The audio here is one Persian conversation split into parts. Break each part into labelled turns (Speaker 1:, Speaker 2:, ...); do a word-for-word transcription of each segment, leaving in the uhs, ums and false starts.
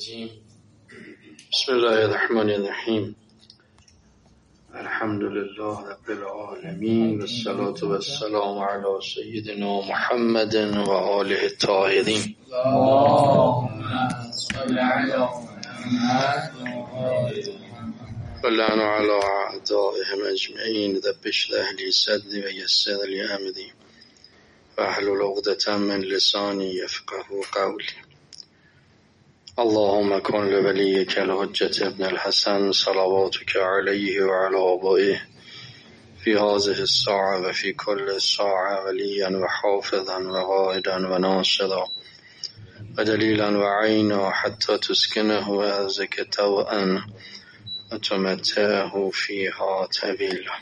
Speaker 1: الرجيم بسم الله الرحمن الرحيم الحمد لله رب العالمين والصلاة والسلام على سيدنا محمد وآله الطاهرين
Speaker 2: اللهم صل على محمد
Speaker 1: ولعن على أعدائهم أجمعين رب اشرح لي صدري ويسر لي أمري واحلل عقدة من لساني يفقهوا قولي. اللهم كن لوليك الحجة ابن الحسن صلواتك عليه وعلى آبائه في هذه الساعة وفي كل ساعة وليا وحافظا وقائدا وناصرا ودليلا وعينا حتى تسكنه أرضك طوعا وتمتعه فيها طویلا.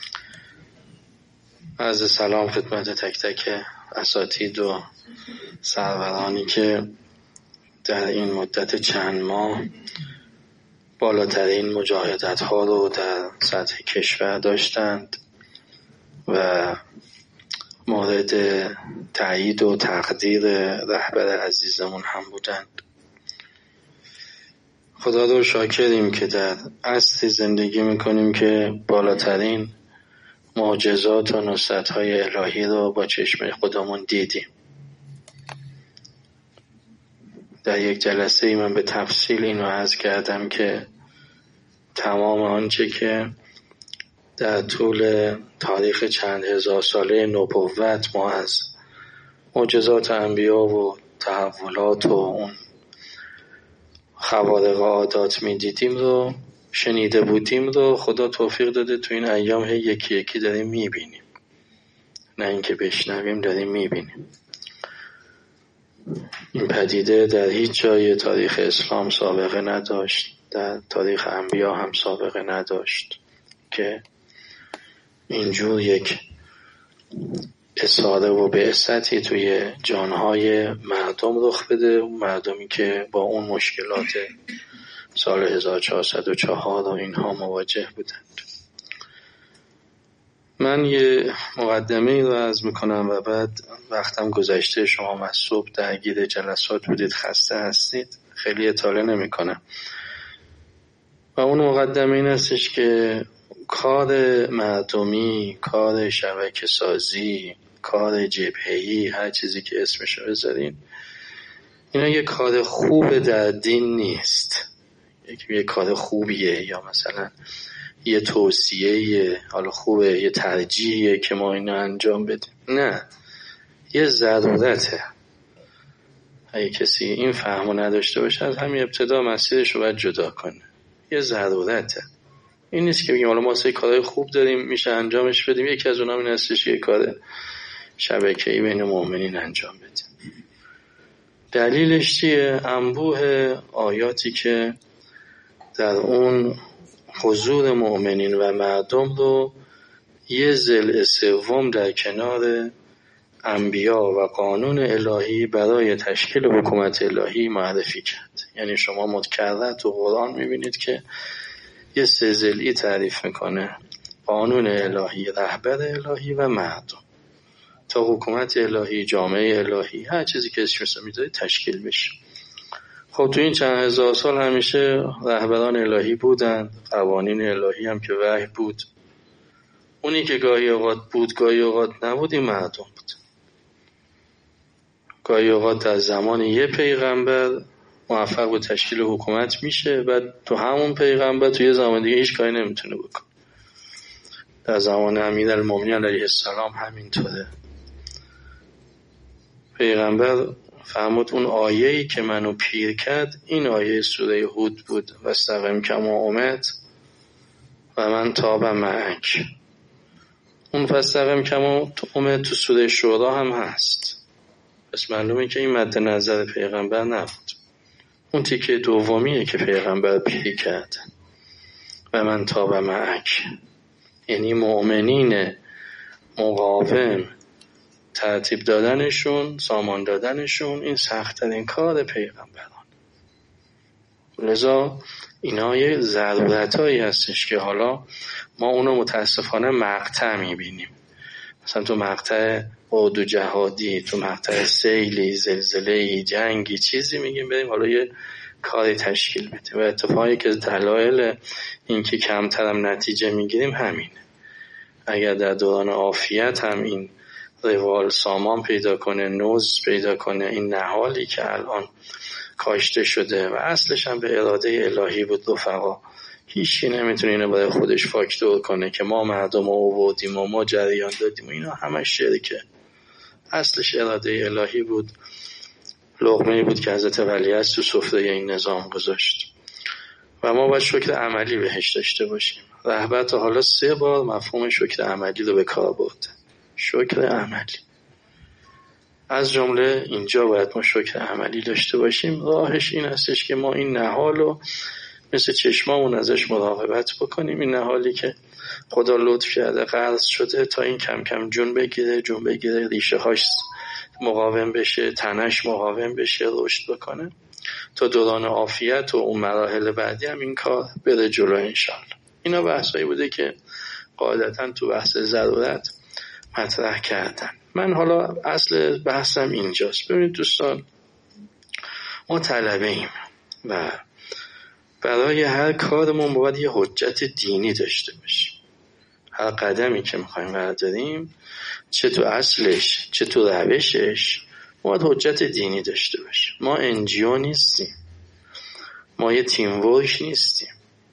Speaker 1: عرض سلام خدمت تک تک اساتید و سرورانی که در این مدت چند ماه بالاترین مجاهدت ها رو در سطح کشور داشتند و مورد تایید و تقدیر رهبر عزیزمون هم بودند. خدا رو شاکریم که در عصری زندگی میکنیم که بالاترین معجزات و نصرت های الهی رو با چشم خودمون دیدیم. در یک جلسه ای من به تفصیل اینو عرض کردم که تمام آنچه که در طول تاریخ چند هزار ساله نبوت ما از معجزات انبیا و تحولات و اون خوارق عادات می دیدیم رو شنیده بودیم رو خدا توفیق داده تو این ایام یکی یکی داریم می بینیم، نه اینکه بشنویم، داریم می بینیم. این پدیده در هیچ جای تاریخ اسلام سابقه نداشت، در تاریخ انبیا هم سابقه نداشت که اینجور یک اصاره و بعثتی توی جانهای مردم رخ بده، مردمی که با اون مشکلات سال هزار و چهارصد و چهار و اینها مواجه بودند. من یه مقدمه رو عرض میکنم و بعد وقتم گذشته، شما از صبح درگیر جلسات بودید، خسته هستید، خیلی اطاله نمی کنم. و اون مقدمه این هستش که کار مردمی، کار شبکه سازی، کار جبهه‌ای، هر چیزی که اسمشو بذارین، اینا یه کار خوب در دین نیست. یه کار خوبیه یا مثلا یه توصیه، حالا خوبه، یه ترجیحیه که ما اینو انجام بدیم. نه، یه ضرورته. اگه کسی این فهمو نداشته باشه از همین ابتدا مسیرش رو باید جدا کنه. یه ضرورته. این نیست که بگیم حالا ما سه کارهای خوب داریم میشه انجامش بدیم. یکی از اونها این هستش یه کار شبکه‌ای بین مؤمنین انجام بدیم. دلیلش چیه؟ انبوه آیاتی که در اون حضور مؤمنین و مردم رو یه ضلع سوم در کنار انبیا و قانون الهی برای تشکیل حکومت الهی معرفی کرد. یعنی شما متکرر تو قرآن میبینید که یه سه ضلعی تعریف میکنه: قانون الهی، رهبر الهی و مردم، تا حکومت الهی، جامعه الهی، هر چیزی که اسمش رو میذاری تشکیل بشه. خب تو این چند هزار سال همیشه رهبران الهی بودن، قوانین الهی هم که وحی بود. اونی که گاهی اوقات بود گاهی اوقات نبود این مردم بود. گاهی اوقات در زمان یه پیغمبر موفق به تشکیل حکومت میشه، بعد تو همون پیغمبر تو یه زمان دیگه هیچ کاری نمیتونه بکنه. در زمان امیرالمومنین علیه السلام همینطوره. پیغمبر فرمود اون آیه‌ای که منو پیر کرد این آیه سوره هود بود: واستقم کما امرت و من تاب معک. اون واستقم کما امرت تو سوره شورا هم هست. پس معلومه که این مد نظر پیغمبر نبود. اون تیکه دومیه که پیغمبر پیر کرد: و من تاب معک، یعنی مؤمنین مقاوم، ترتیب دادنشون، سامان دادنشون، این سخت‌ترین کار پیغمبران. لذا اینا یه ضرورتایی هستش که حالا ما اونو متاسفانه مقطع میبینیم. مثلا تو مقطع عود جهادی، تو مقطع سیلی، زلزله‌ای، جنگی، چیزی میگیم بریم حالا یه کاری تشکیل بده. و اتفاقی که دلایل این که کمترم نتیجه میگیریم همینه. اگر در دوران عافیت هم این روال سامان پیدا کنه، نوز پیدا کنه، این نهالی که الان کاشته شده و اصلش هم به اراده الهی بود رفقا، هیچی نمیتونه اینو برای خودش فاکتور کنه که ما مردم رو آوردیم و ما جریان دادیم و اینا همش شرکه. اصلش اراده الهی بود، لقمه‌ای بود که حضرت ولیعصر تو سفره این نظام گذاشت و ما باید شکر عملی بهش داشته باشیم. رهبر تا حالا سه بار مفهوم شکر عملی رو به کار برده. شکر عملی از جمله اینجا باید ما شکر عملی داشته باشیم. راهش این هستش که ما این نهال رو مثل چشمامون ازش مراقبت بکنیم. این نهالی که خدا لطف کرده قرض شده تا این کم کم جون بگیره جون بگیره ریشه هاش مقاوم بشه، تنش مقاوم بشه، رشد بکنه تا دوران عافیت و اون مراحل بعدی هم این کار بره جلو انشالله. اینا بحثایی بوده که قاعدتا تو بحث ضرورت مطرح کردن. من حالا اصل بحثم اینجاست. ببینید دوستان، ما طلبه ایم و برای هر کارمون باید یه حجت دینی داشته باشیم. هر قدمی که میخوایم برداریم، چه تو اصلش چه تو روشش، باید حجت دینی داشته باشیم. ما انجیو نیستیم، ما یه تیم ورک نیستیم.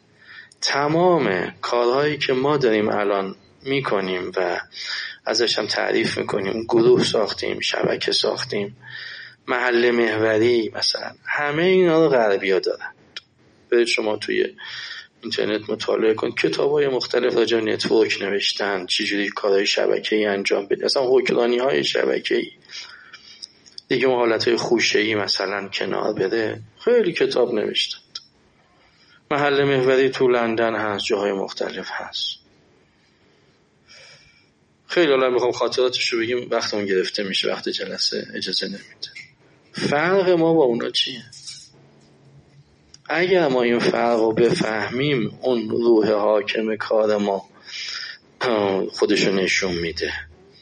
Speaker 1: تمام کارهایی که ما داریم الان میکنیم و ازش هم تعریف میکنیم، گروه ساختیم، شبکه ساختیم، محل محوری مثلا، همه اینا رو غربی‌ها دارن. برید شما توی اینترنت مطالعه کن، کتاب‌های مختلف راجع به نتورک نوشتن، چجوری کارهای شبکه‌ای انجام بدید، اصلا حکمرانی‌های شبکه‌ای دیگه، اون حالتهای خوشه‌ای مثلا کنار بده، خیلی کتاب نوشتن. محل محوری تو لندن هست، جاهای مختلف هست. خیلی حالا میخوام خاطراتش رو بگیم، وقتمون گرفته میشه، وقت جلسه اجازه نمیده. فرق ما با اونا چیه؟ اگر ما این فرق رو بفهمیم، اون روح حاکم کار ما خودشو نشون میده.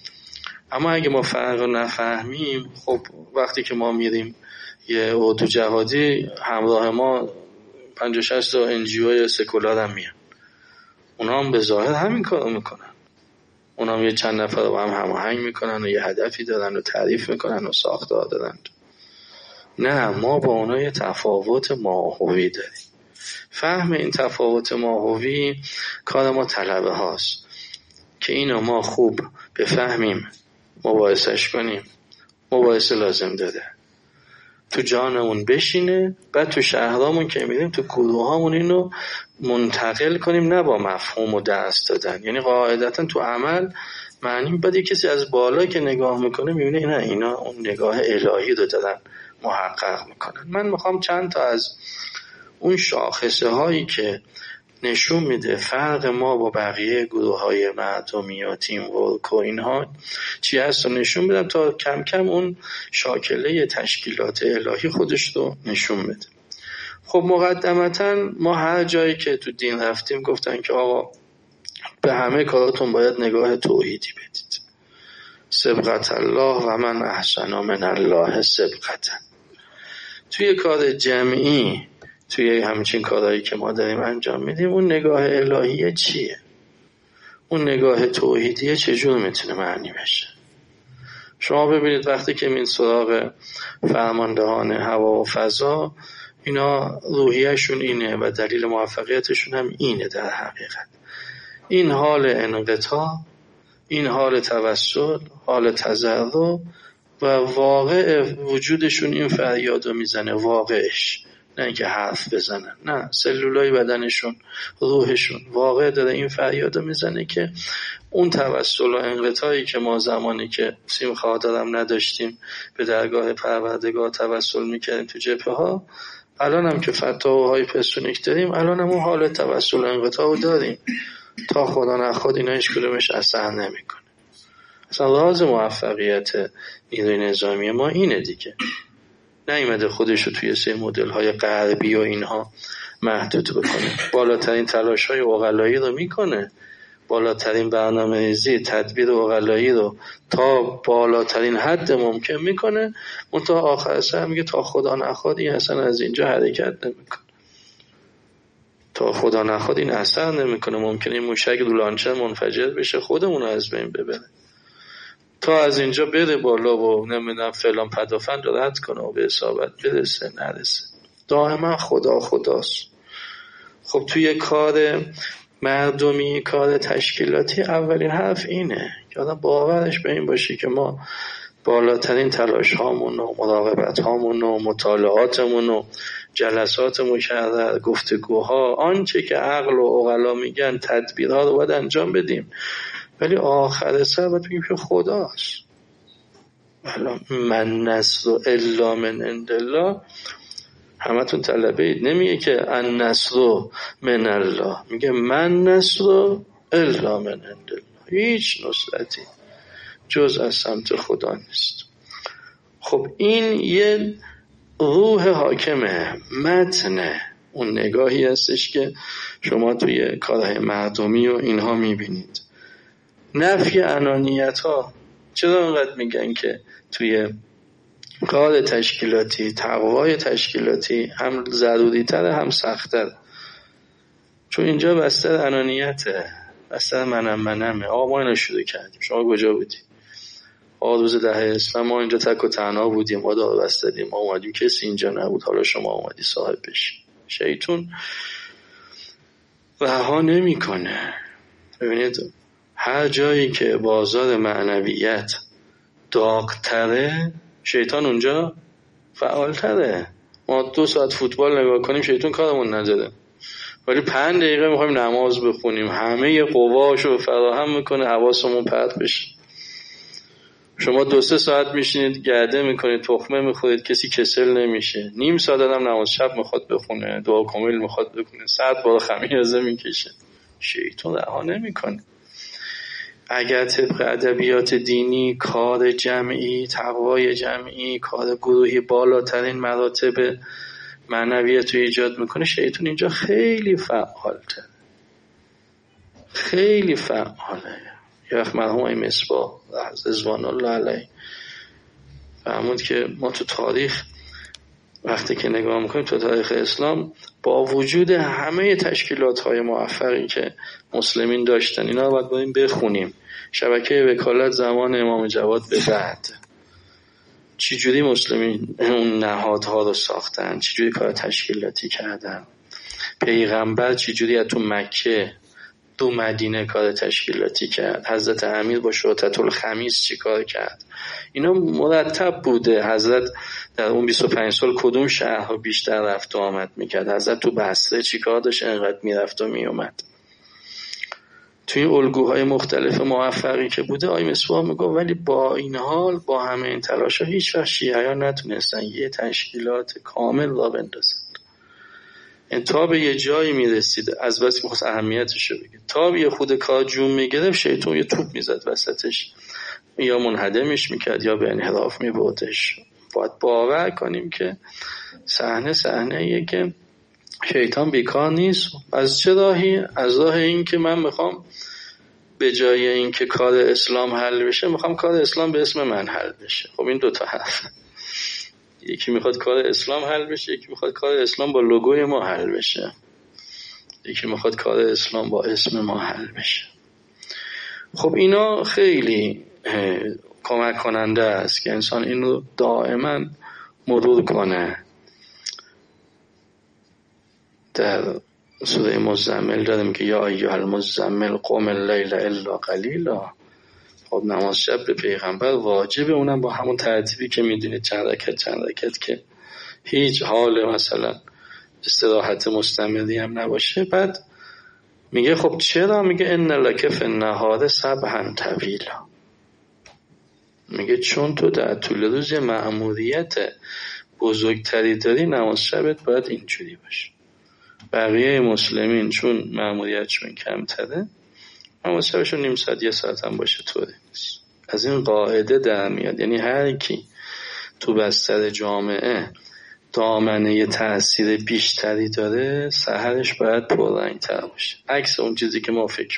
Speaker 1: اما اگه ما فرق رو نفهمیم، خب وقتی که ما میریم یه اردو جهادی، همراه ما پنجاه شصت تا انجیوی سکولار هم میان، اونا هم به ظاهر همین کارو میکنن. اونا هم یه چند نفر رو هم هماهنگ میکنن و یه هدفی دارن و تعریف میکنن و ساختار دارن. نه، ما با اونا یه تفاوت ماهوی داریم. فهم این تفاوت ماهوی کار ما طلبه هاست که اینو ما خوب بفهمیم، مباحثش کنیم. مباحثه لازم داره تو جانمون بشینه، بعد تو شهرامون که میریم تو گروهامون اینو منتقل کنیم، نه با مفهوم و درس دادن. یعنی قاعدتا تو عمل معنی بعد کسی از بالا که نگاه میکنه میبینه نه اینا اون نگاه الهی رو دارن محقق میکنن. من میخوام چند تا از اون شاخصه هایی که نشون میده فرق ما با بقیه گروه های مردمی یا تیم ورک و اینها چی هست و نشون بدم تا کم کم اون شاکله تشکیلات الهی خودش رو نشون بده. خب مقدمتا ما هر جایی که تو دین رفتیم گفتن که آقا به همه کاراتون باید نگاه توحیدی بدید. سبقت الله و من احسن من الله سبقتا. توی کار جمعی، توی همچین کارهایی که ما داریم انجام میدیم، اون نگاه الهیه چیه؟ اون نگاه توحیدیه چجور میتونه معنی بشه؟ شما ببینید وقتی که این سراغ فرماندهان هوا و فضا، اینا روحیهشون اینه و دلیل موفقیتشون هم اینه. در حقیقت این حال انقطاع، این حال توسل، حال تضرع و واقع وجودشون این فریادو میزنه، واقعش، نه اینکه حرف بزنن، نه، سلولای بدنشون، روحشون واقع داره این فریادو میزنه که اون توسل و انقطاعی که ما زمانی که سیم خاطرم نداشتیم به درگاه پروردگار توسل میکردیم تو جبهه ها، الان هم که فتاوهای پستونیک داریم، الان هم اون حال توسل و انقطاع داریم. تا خدا نخواد اینا هیچ کدومش اثر نمیکنه. اصلا راز موفقیت نیروی نظامی ما اینه دیگه. نیامده خودشو توی سه مدل های غربی و اینها محدود بکنه. بالاترین تلاش های عقلایی رو میکنه، بالاترین برنامه‌ریزی تدبیر عقلایی رو تا بالاترین حد ممکن میکنه، اون تا آخر سر میگه تا خدا نخواد این اصلا از اینجا حرکت نمیکنه، تا خدا نخواد این اثر نمیکنه، ممکنه این موشک رو لانچر منفجر بشه خودمون رو از بین ببره، تا از اینجا بره بالا و نمیدونم فلان پدافند رو رد کنه و به اصابت برسه نرسه. دائما خدا خداست. خب توی کار مردمی، کار تشکیلاتی، اولین حرف اینه که آدم باورش به این باشه که ما بالاترین تلاش هامون و مراقبت هامون و مطالعاتمون و جلسات مکرر، گفتگوها، آنچه که عقل و عقلا میگن، تدبیرها رو باید انجام بدیم، ولی آخر سر باید بگیم که خداست. من نصر الا من عند الله. همتون طلبه اید، نمیگه که ان نصر من الله، میگه من نصر الا من عند الله. هیچ نصرتی جز از سمت خدا نیست. خب این یه روح حاکمه، متن اون نگاهی هستش که شما توی کارهای مردمی و اینها میبینید. نفی انانیت ها. چرا اینقدر میگن که توی کار تشکیلاتی تقوای تشکیلاتی هم ضروری تره هم سخت تره؟ چون اینجا بستر انانیته، بستر منم منمه. آقا ما اینو شروع کردیم، شما کجا بودی؟ آقا روز دهه اسلام ما اینجا تک و تنها بودیم، ما دار بستدیم، ما اومدیم کسی اینجا نبود، حالا شما اومدی صاحب بشی. شیطون رها نمی کنه. ببینید هر جایی که بازار معنویت داغ‌تره، شیطان اونجا فعالتره. ما دو ساعت فوتبال نگاه کنیم شیطان کارمون نداره، ولی پنج دقیقه میخوایم نماز بخونیم همه قواشو فراهم میکنه حواسمون پرت بشه. شما دو سه ساعت میشینید گرده میکنید، تخمه میخورید، کسی کسل نمیشه. نیم ساعت آدم نماز شب میخواد بخونه، دعا کامل میخواد بخونه، ساعت بالا خمیازه میکشه. شیطان رها نمیکنه. اگر طبق ادبیات دینی کار جمعی، تقوای جمعی، کار گروهی بالاترین مراتب معنویت رو ایجاد میکنه، شیطان اینجا خیلی فعالته، خیلی فعاله. یه وقت مرحوم ای مصباح رضوان الله علیه فرمود که ما تو تاریخ وقتی که نگاه میکنیم تو تاریخ اسلام، با وجود همه تشکیلات های موفقی که مسلمین داشتن، اینا رو باید باید بخونیم. شبکه وکالت زمان امام جواد به بعد چی جوری مسلمین اون نهادها رو ساختن، چی جوری کار تشکیلاتی کردن، پیغمبر چی جوری از تو مکه دو مدینه کار تشکیلاتی کرد، حضرت امیر با شرطة الخمیس چی کار کرد، اینا مرتب بوده. حضرت در اون بیست و پنج سال کدوم شهرها بیشتر رفت و آمد میکرد، حضرت تو بصره چی کار داشت انقدر میرفت و میومد. توی این الگوهای مختلف موفقی که بوده، آی مصباح میگه ولی با این حال، با همه این تلاش ها، هیچ وقت شیعیان نتونستن یه تشکیلات کامل را بندازن. این تا به یه جایی میرسید، از بس میخواست اهمیتشو بگه، تا به یه خود کار جون میگرفت شیطان یه توپ میزد وسطش، یا منهدمش میکرد یا به انحراف میبردش. باید باور کنیم که صحنه صحنه‌ایه که شیطان بیکار نیست. از چه راهی؟ از راه این که من میخوام به جای این که کار اسلام حل بشه، میخوام کار اسلام به اسم من حل بشه. خب این دوتا حرف، یکی میخواد کار اسلام حل بشه، یکی میخواد کار اسلام با لوگوی ما حل بشه، یکی میخواد کار اسلام با اسم ما حل بشه. خب اینا خیلی کمک کننده است که انسان این رو دائما مرور کنه. در سوره مزمل داریم که یا ایها المزمل قم اللیل الا قلیلا. خب نماز شب به پیغمبر واجبه، اونم با همون ترتیبی که میدونید، چند رکعت چند رکعت که هیچ حال مثلا استراحت مستمری هم نباشه. بعد میگه خب چرا؟ میگه ان لک فی النهار سبحا طویلا. میگه چون تو در طول روز مأموریت بزرگتری داری، نماز شبت باید اینجوری باشه. بقیه مسلمین چون مأموریتشون کمتره، نماز شبشون نیم ساعت یه ساعت هم باشه طوری نیست. از این قاعده در میاد، یعنی هر کی تو بستر جامعه دامنه یه تأثیر بیشتری داره، سحرش باید پررنگ‌تر باشه، عکس اون چیزی که ما فکر میکنیم.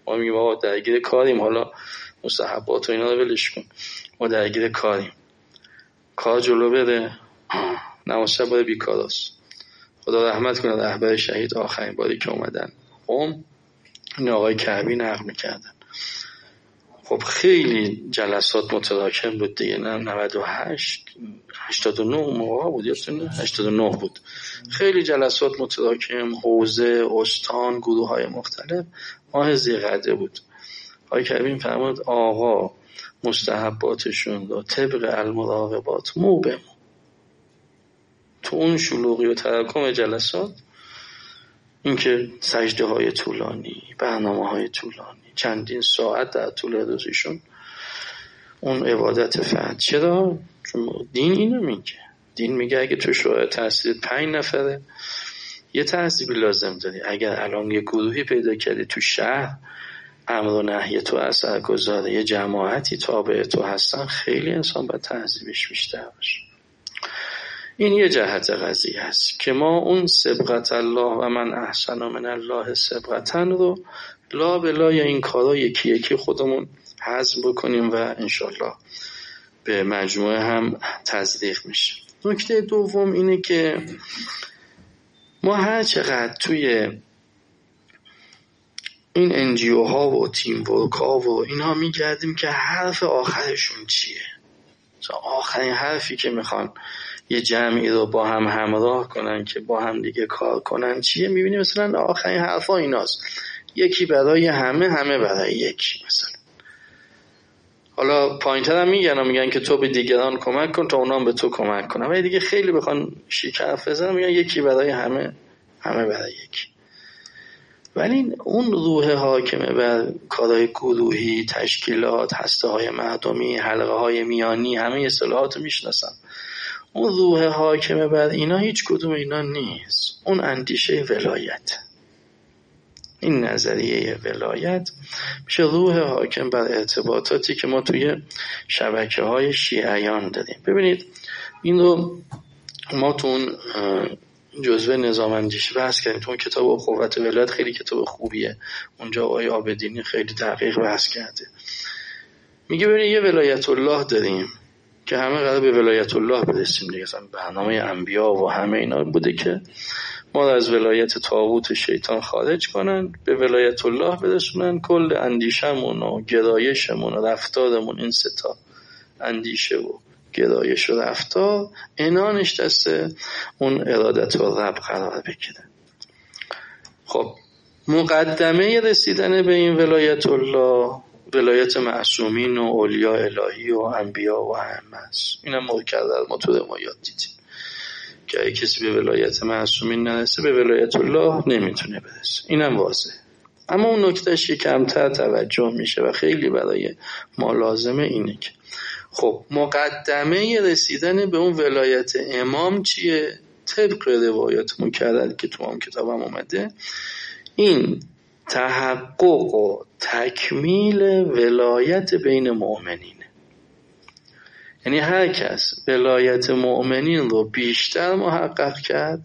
Speaker 1: ما میگیم آقا درگیر کاریم، حالا مستحبات و اینا رو ولش کن، ما درگیر کاریم، کار جلو بره، نماز شب باید بیکاراست. خدا رحمت کنه رهبر شهید آخرین باری که اومدن قم، این آقای کعبی نقل میکردن. خب خیلی جلسات متراکم بود دیگه، نه نود و هشت هشتاد و نه موقع بود، یادتونه هشتاد و نه بود. خیلی جلسات متراکم، حوزه، استان، گروه های مختلف. ماه ذی‌قعده بود. آقای کعبی فرمود آقا مستحباتشون رو طبق المراقبات مو به مو، تو اون شلوغی و تراکم جلسات، اینکه سجده های طولانی، برنامه های طولانی، چندین ساعت در طول روزشون اون عبادت فرد. چرا؟ چون دین اینو میگه. دین میگه اگه تو شورای تحصیل پنج نفره یه تحصیبی لازم داری. اگر الان یه گروهی پیدا کردی تو شهر امر و نهی تو اثر گذاره، یه جماعتی تابع تو هستن، خیلی انسان باید تحصیبش بیشتر باشه. این یه جهت قضیه است که ما اون سبقت الله و من احسن من الله سبقتن رو لا بلا یا این کارا یکی یکی خودمون حذف بکنیم و انشالله به مجموعه هم تزریق میشه. نکته دوم اینه که ما هر چقدر توی این انجیو ها و تیم ورک ها و اینا میگردیم که حرف آخرشون چیه، آخرین حرفی که میخوان یه جمعی رو با هم همراه کنن که با هم دیگه کار کنن چیه، میبینیم مثلا آخرین حرفا ایناست، یکی برای همه، همه برای یکی. مثلا حالا پایین‌تر هم میگن میگن که تو به دیگران کمک کن تا اونا هم به تو کمک کنن، ولی دیگه خیلی بخوان شیک حرف بزنن میگن یکی برای همه، همه برای یکی. ولی اون روح حاکمه بر کارهای گروهی، تشکیلات، هسته‌های مردمی، حلقه‌های میانی، همه اصطلاحات رو میشناسن. اون روح حاکمه بر اینا هیچ کدوم اینا نیست. اون اندیشه ولایت، این نظریه ولایت میشه روح حاکم بر ارتباطاتی که ما توی شبکه‌های شیعیان داریم. ببینید این رو ما تو اون جزوه نظام اندیشی بحث کردیم، تو اون کتاب قوت ولایت، خیلی کتاب خوبیه، اونجا آقای عابدینی خیلی دقیق بحث کرده. میگه ببینید یه ولایت الله داریم که همه قرار به ولایت الله برسیم دیگه، مثلا برنامه انبیا و همه اینا بوده که ما از ولایت طاغوت و شیطان خارج کنن، به ولایت الله برسونن، کل اندیشمون و گرایشمون و رفتارمون، این سه تا اندیشه و گرایش و رفتار عنانش دست اون ارادت و رب قرار بگیره. خب مقدمه رسیدن به این ولایت الله ولایت معصومین و اولیاء الهی و انبیا و ائمه است. اینم مکرر ما تو روایات دیدیم که اگه کسی به ولایت معصومین نرسه به ولایت الله نمیتونه برسه، اینم واضحه. اما اون نکتهش کمتر توجه میشه و خیلی برای ما لازمه اینه که خب مقدمه رسیدن به اون ولایت امام چیه؟ طبق روایات مکرر که تو هم کتابم اومده، این تحقق و تکمیل ولایت بین مؤمنین. یعنی هر کس ولایت مؤمنین رو بیشتر محقق کرد،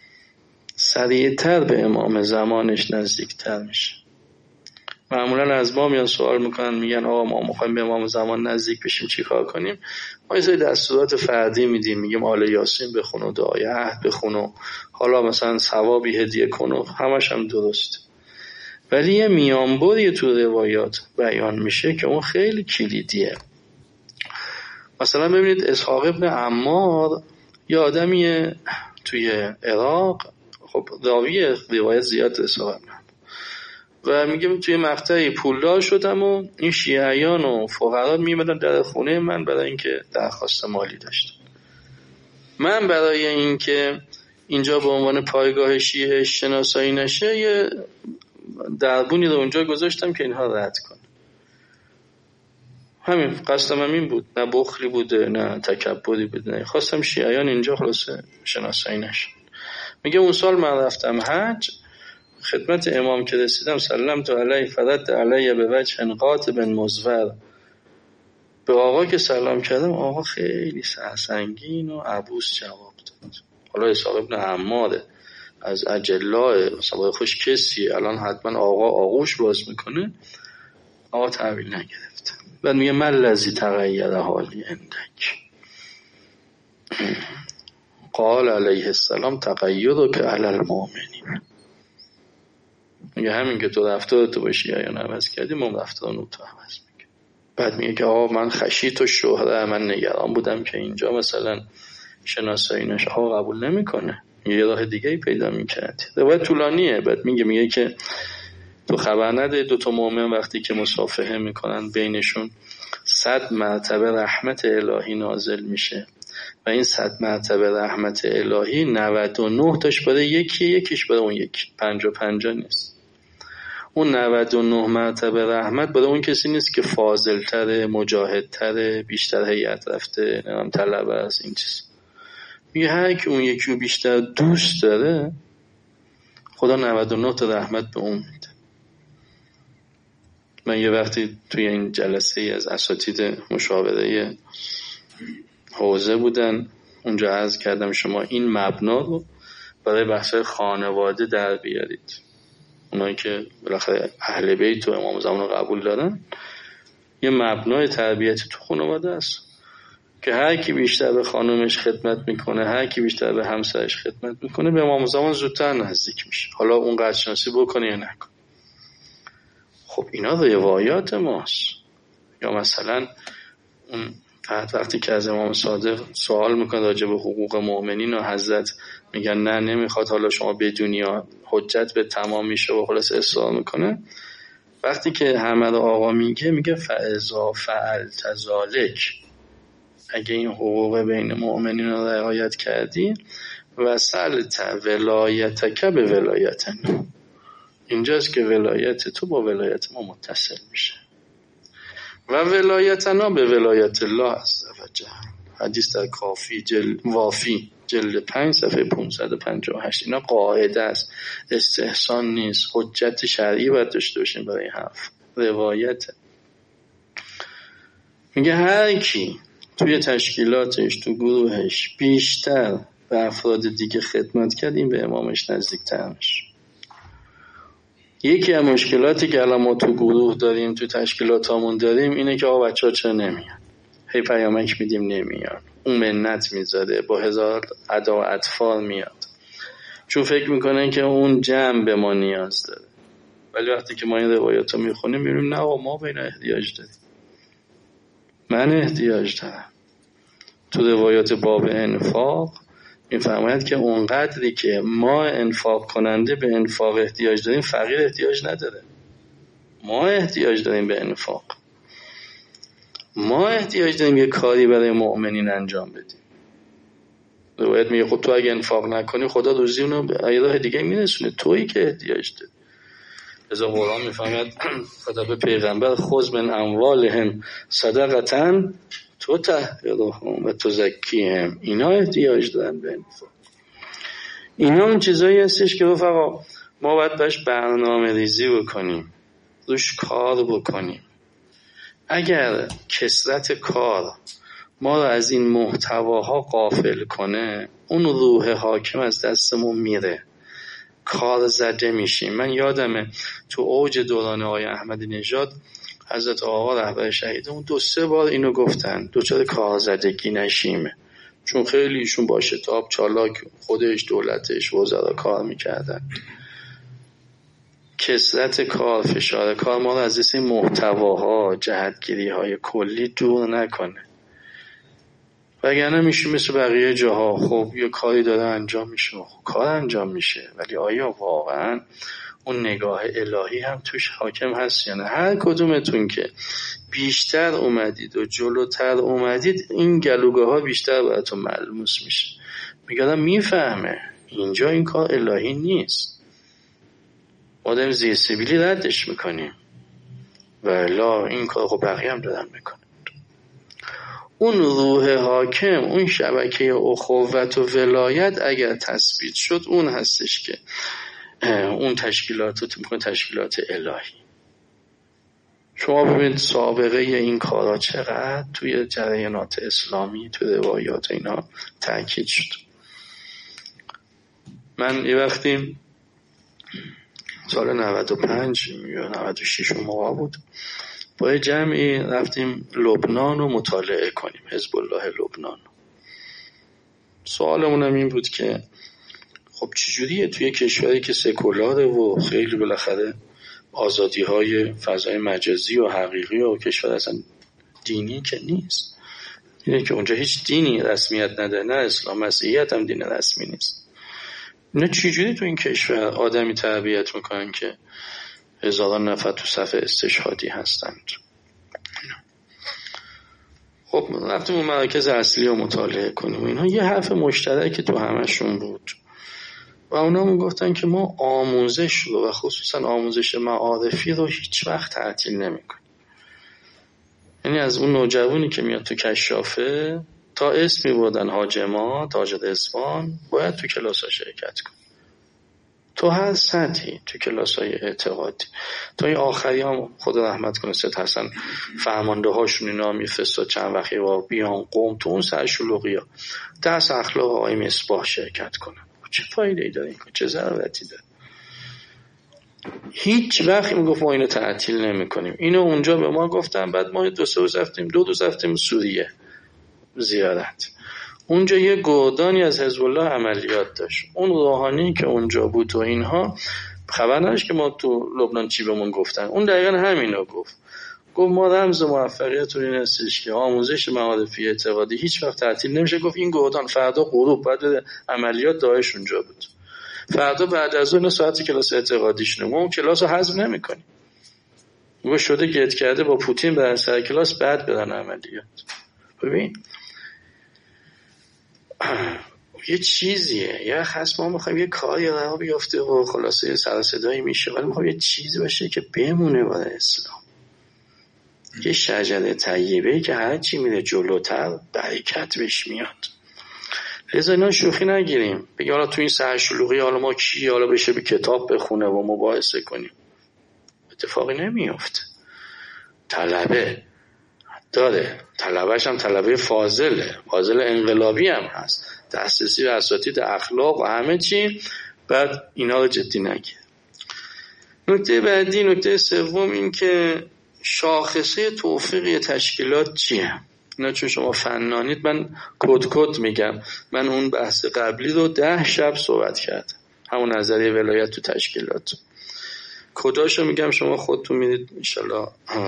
Speaker 1: سریعتر به امام زمانش نزدیکتر میشه. معمولا از ما میان سوال میکنن، میگن آقا ما میخوایم به امام زمان نزدیک بشیم چی کار کنیم؟ ما یه سری دستورات فردی میدیم، میگیم آل یاسین بخون و دعای عهد بخون و حالا مثلا ثوابی هدیه کن و همش هم درسته. ولی یه میانبری تو روایات بیان میشه که اون خیلی کلیدیه. مثلا ببینید اسحاق ابن عمار یه آدمیه توی عراق، خب راوی روایت زیاد اسحاق ابن و میگم توی مقطعی پولدار شدم و این شیعیان و فقرا میمدن در خونه من برای اینکه درخواست مالی داشتم. من برای اینکه اینجا به عنوان پایگاه شیعه شناسایی نشه یه دربونی رو اونجا گذاشتم که اینها رد کنه. همین قصدم همین بود، نه بخلی بوده نه تکبری بوده، نه خواستم شیعیان اینجا خلاصه شناسایی نشن. میگه اون سال من رفتم حج، خدمت امام که رسیدم سلام تو علیه فرد علیه به وجه قاطب مزور، به آقا که سلام کردم آقا خیلی سرسنگین و عبوس جواب داد. حالا اسحاق ابن عماره از اجلاء مثلا خوش کسی الان حتما آقا آغوش باز میکنه، آقا تحویل نگرفته. بعد میگه من لذی تغییر حالی اندک. قال علیه السلام تغییر که علی المؤمنین. میگه همین که تو رفتارتو باشی یا عوض کردی، ما رفتارمون تو عوض میکنه. بعد میگه که آقا من خشیت و شهره، من نگران بودم که اینجا مثلا شناسایی نشه. آقا قبول نمیکنه، یه راه دیگه ای پیدا میکرد. روایت طولانیه. بعد میگه میگه که تو خبر نده دو تا مؤمن وقتی که مصافحه میکنن بینشون صد مرتبه رحمت الهی نازل میشه و این صد مرتبه رحمت الهی نود و نه تاش برای یکی، یکیش برای اون یکی، پنجا پنجا نیست. اون نود و نه مرتبه رحمت برای اون کسی نیست که فاضل‌تره، مجاهدتره، بیشتر هیئت رفته، نمیم طلبه از این چیز. میگه هر کی اون یکی رو بیشتر دوست داره، خدا نود و نه تا رحمت به اون میده. من یه وقتی توی این جلسه ای از اساتید مشاوره حوزه بودن، اونجا عرض کردم شما این مبنا رو برای بحث خانواده در بیارید. اونایی که بالاخره اهل بیت و امام زمان رو قبول دارن، یه مبنای تربیتی تو خانواده است که هر کی بیشتر به خانومش خدمت میکنه، هر کی بیشتر به همسرش خدمت میکنه، به امام زمان زودتر نزدیک میشه. حالا اون قدر شناسی بکنه یا نکنه. خب اینا روایات ماست. یا مثلا اون وقتی که از امام صادق سوال میکنه راجع به حقوق مؤمنین و حضرت میگن نه نمیخواد حالا شما بدونی یا حجت به تمام میشه و خلاص اصرار میکنه. وقتی که همه رو آقا میگه میگه فاذا فعلت ذلک، اگه این حقوق بین مؤمنین رو رعایت کردی وصلت ولایتک به ولایتنا، اینجاست که ولایت تو با ولایت ما متصل میشه. و ولایتنا به ولایت الله عز و جل. حدیث در کافی جل وافی جلد پنج صفحه پانصد و پنجاه و هشت. اینا قاعده است، استحسان نیست، حجت شرعی باید داشته باشیم برای حرف، روایت. میگه هر کی توی تشکیلاتش، تو گروهش بیشتر به افراد دیگه خدمت کرد، این به امامش نزدیک‌تر میشه. یکی از مشکلاتی که الان ما تو گروه داریم، تو تشکیلاتامون داریم، اینه که آقا بچه‌ها چرا نمیان؟ هی پیامک میدیم نمیان. اون منت میذاره، با هزار ادا و اطفال میاد، چون فکر میکنن که اون جمع به ما نیاز داره. ولی وقتی که ما این روایات رو میخونیم میبینیم نه آقا، ما به اینا احتیاج داریم. من احتیاج دارم. تو روایات باب انفاق میفرماید که اونقدری که ما انفاق کننده به انفاق احتیاج داریم، فقیر احتیاج نداره. ما احتیاج داریم به انفاق. ما احتیاج داریم یه کاری برای مؤمنین انجام بدیم. روایت میگه خود تو اگه انفاق نکنی خدا روزی اونو به راه دیگه میرسونه، تویی که احتیاج داری. لذا قرآن میفرماید خدا به پیغمبر خذ من اموالهم صدقة تطهرهم و تزکیهم. اینا احتیاج دارن به انفاق. اینا اون چیزایی هستش که رفقا ما باید باش برنامه ریزی بکنیم، روش کار بکنیم. اگر کثرت کار ما رو از این محتواها غافل کنه، اون روح حاکم از دستمون میره، کار زده میشیم. من یادمه تو اوج دوران آقای احمدی نژاد حضرت آقا رهبر شهیدمون دو سه بار اینو گفتن، دوچار کار زدگی نشیم، چون خیلی ایشون با شتاب چالاک خودش دولتش وزرا کار میکردن. کثرت کار، فشار کار ما رو از این محتواها، جهتگیری های کلی دور نکنه، وگرنه میشه مثل بقیه جاها. خب یه کاری داره انجام میشه، خب کار انجام میشه، ولی آیا واقعا اون نگاه الهی هم توش حاکم هست یا نه؟ هر کدومتون که بیشتر اومدید و جلوتر اومدید، این گلوگاه ها بیشتر براتون ملموس میشه. میگم میفهمه اینجا این کار الهی نیست، ما داریم زیر سبیلی ردش میکنیم، ولی این کار خب بقیه هم دارن میکنن. اون روح حاکم، اون شبکه اخوت و ولایت اگر تثبیت شد، اون هستش که اون تشکیلات رو میکنه تشکیلات الهی. شما ببینید سابقه این کارا چقدر توی جریانات اسلامی، توی روایات اینا تأکید شد. من یه وقتی سال نود و پنج یا نود و شش موقع بود، با جمعی رفتیم لبنان رو مطالعه کنیم، حزب الله لبنان. سوالمون هم این بود که خب چجوریه توی کشوری که سکولاره و خیلی بالاخره آزادی های فضای مجازی و حقیقی و کشور اصلا دینی که نیست، اینه که اونجا هیچ دینی رسمیت نداره، نه اسلام، مسیحیت هم دین رسمی نیست. نه چجوری تو این کشور آدمی تربیت میکنن که هزاران نفر تو صف استشهادی هستند؟ خب رفتیم اون مراکز اصلی رو مطالعه کنیم. اینها یه حرف مشترک تو همشون بود و اونا میگفتن که ما آموزش رو و خصوصا آموزش معارفی رو هیچ وقت تعطیل نمیکنیم. یعنی از اون نوجوانی که میاد تو کشافه تا اسمی بردن حاج ما تاج رضوان باید تو کلاس ها شرکت کن، تو هر سطحی، تو کلاس های اعتقادی. تا این آخری هم خدا رحمت کنه سید حسن فرمانده هاشون اینا میفرستاد چند وقتی با بیان قوم تو اون سرشلوغی ها درس اخلاق آقای مصباح شرکت کنن. چه فایده ای داره این کار؟ چه ضرورتی داره؟ هیچ وقت میگفت ما اینو تعطیل نمی کنیم. اینو اونجا به ما گفتن. بعد ما دو سه روز رفتیم دو روز رفتیم سوریه زیارت. اونجا یه گردانی از حزب الله عملیات داشت. اون روحانی که اونجا بود و اینها خبر نداشت که ما تو لبنان چی بهمون گفتن. اون دقیقا همینو گفت. گفت ما رمز موفقیت رو این هستش که آموزش معارفی اعتقادی هیچ وقت تعطیل نمیشه. گفت این گردان فردا غروب بعد عملیات داعش اونجا بود، فردا بعد از اون ساعت کلاس اعتقادیشونه، ما اون کلاس رو حذف نمی‌کنیم. گفت شده گت کرده با پوتین برن سر کلاس بعد برن عملیات. ببین یه چیزیه، یا خاص ما میخوایم یه کاری راه بیفته و خلاصه یه سر صدایی میشه، ولی میخوایم یه چیزی باشه که بمونه برای اسلام، یه شجره طیبه که هر چی میره جلوتر برکت بهش میاد. لذا اینا شوخی نگیریم بگیم حالا تو این سرشلوغی حالا ما کی حالا بشه به کتاب بخونه و مباحثه کنیم. اتفاقی نمیافته. طلبه داره، طلبهش هم طلبه فاضله، فاضل انقلابی هم هست، دسترسی به اساتید اخلاق و همه چی. بعد اینا رو جدی نگیر. نکته بعدی، نکته سوم این که شاخصه توفیق تشکیلات چیه؟ اینا چون شما فنانید من کد کد میگم. من اون بحث قبلی رو ده شب صحبت کردم، همون نظریه ولایت تو تشکیلات. کداشو میگم شما خودتون میدید انشالله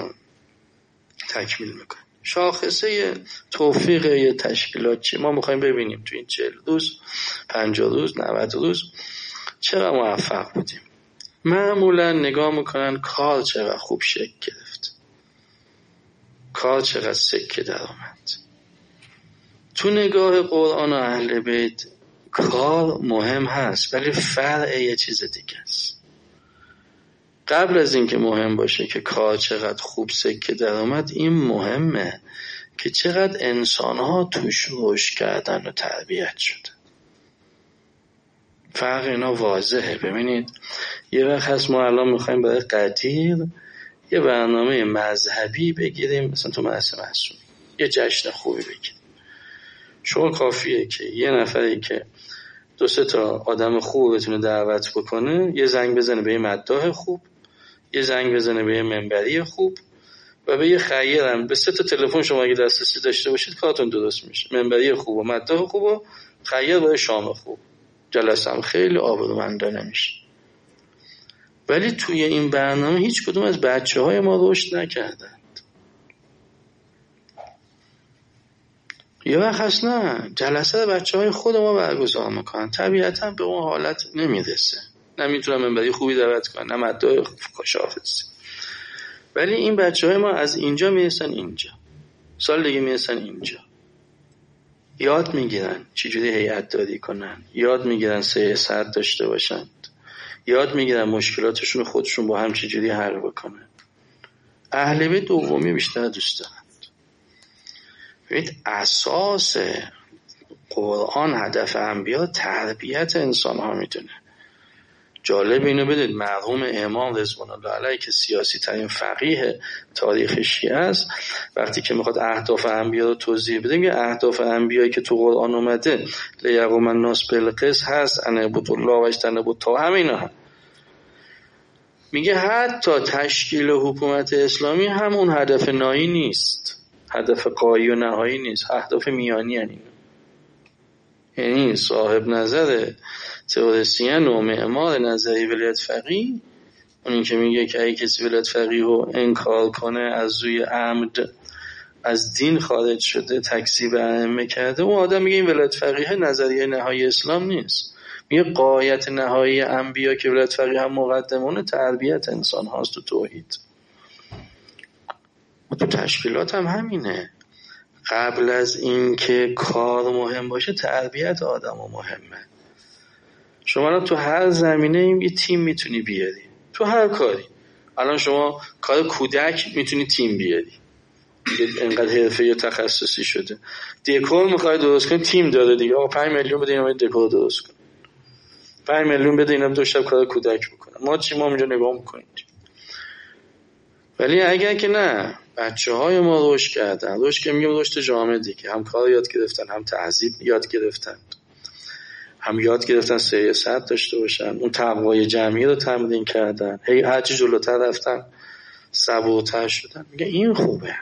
Speaker 1: تکمیل میکنید. شاخصه توفیق یه تشکیلات چی؟ ما میخوایم ببینیم تو این چهل روز، پنجاه روز، نود روز چقدر موفق بودیم. معمولا نگاه میکنن کار چقدر خوب شکل گرفت، کار چقدر سکه در آمد. تو نگاه قرآن و اهل بیت کار مهم هست ولی فرع یه چیز دیگه است. قبل از این که مهم باشه که کار چقدر خوب سکه در آمد، این مهمه که چقدر انسان‌ها توش رشد کردن و تربیت شده. فرق اینا واضحه. ببینید یه وقت هست ما الان میخوایم برای قدیر یه برنامه مذهبی بگیریم، مثلا تو مدرسه معصومی یه جشن خوبی بگیریم. شما کافیه که یه نفری که دو سه تا آدم خوب بتونه دعوت بکنه، یه زنگ بزنه به یه مداح خوب، یه زنگ بزنه به یه منبری خوب و به یه خیرم. به سه تا تلفن شما اگه دسترسی داشته باشید کارتون درست میشه. منبری خوب و مداح خوب و خیر برای شام خوب. جلسه هم خیلی آبرومندانه میشه. ولی توی این برنامه هیچ کدوم از بچه های ما رشد نکردند. یه وقت هست نه جلسه بچه های خود ما برگزار میکنن، طبیعتا به اون حالت نمیرسه، نمیتونن منبری خوبی دعوت کنن، نه مدعای خوشافزی. ولی این بچه های ما از اینجا میرسن اینجا، سال دیگه میرسن اینجا، یاد میگیرن چجوری هیئت داری کنن، یاد میگیرن سیاست داشته باشن، یاد میگیرن مشکلاتشون خودشون با هم چجوری حل بکنن. اهل بیت دومی بیشتر دوست دارند. ببینید اساس قرآن هدف انبیا تربیت انسان ها میدونه. جالب اینو بدید مرحوم امام رضوان الله علیه که سیاسی ترین فقیه تاریخ شیعه است، وقتی که میخواد اهداف انبیا رو توضیح بده میگه اهداف انبیایی که تو قرآن اومده لیقوم الناس بالقسط هست ان اعبدوا الله و اجتنبوا الطاغوت، همینا هم. میگه حتی تشکیل حکومت اسلامی همون هدف نهایی نیست، هدف قایی و نهایی نیست، اهداف میانی هست. یعنی صاحب نظر تئوریسین و معمار نظری ولایت فقیه اون که میگه که اگه کسی ولایت فقیه رو انکار کنه از روی عمد از دین خارج شده، تکذیب ائمه کرده، اون آدم میگه این ولایت فقیه نظریه نهایی اسلام نیست. میگه غایت نهایی انبیا که ولایت فقیه هم مقدمونه تربیت انسان هاست تو توحید. و تو تشکیلات هم همینه، قبل از این که کار مهم باشه تربیت آدم مهمه. شما را تو هر زمینه یه تیم میتونی بیاری، تو هر کاری. الان شما کار کودک میتونی تیم بیاری، اینقدر حرفه یا تخصصی شده. دکور میخوای درست کنی تیم داره دیگه، آقا پنج میلیون بده اینا دکور درست کن، پنج میلیون بده اینا دو شب کار کودک بکنن. ما چی ما اینجا نگاه میکنیم. ولی اگر که نه، بچه های ما رشد کردن، رشد که میگم رشد جامعه دیگه، هم کار یاد گرفتن، هم تهذیب یاد گرفتن، هم یاد گرفتن سیاست داشته باشن، اون تقوای جمعی رو تمرین کردن، هی هرچی جلوتر رفتن صبورتر شدن. میگه این خوبه.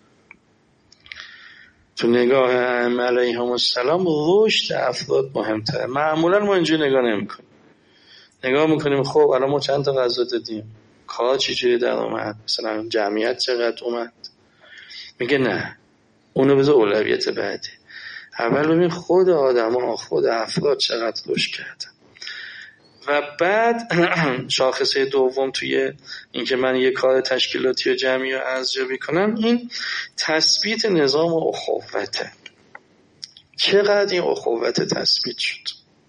Speaker 1: تو نگاه ائمه علیهم السلام رشد افراد مهمتره. معمولا ما اینجا نگاه نمی‌کنیم. نگاه میکنیم خب الان ما چند تا غذا دادیم، کار چجوری در اومد، مثلا جمعیت چقدر اومد. میگه نه، اونو بذار اولویت بعدی. اول ببین خود آدما، خود افراد چقدر رشد کردن و بعد شاخصه دوم توی این که من یه کار تشکیلاتی و جمعی رو ارزیابی کنم، این تثبیت نظام و اخوته. چقدر این اخوت تثبیت شد.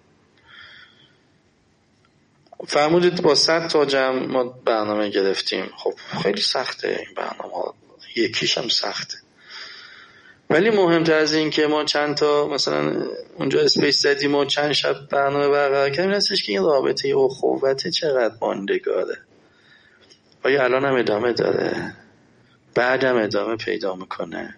Speaker 1: فرمودید با صد تا جمع ما برنامه گرفتیم. خب خیلی سخته این برنامه، یکیش هم سخته. ولی مهمتر از این که ما چند تا مثلا اونجا اسپیس زدیم و چند شب برنامه برقرار کردیم، این هستش که این رابطه اخوت چقدر ماندگاره. آیا الان هم ادامه داره؟ بعد هم ادامه پیدا میکنه؟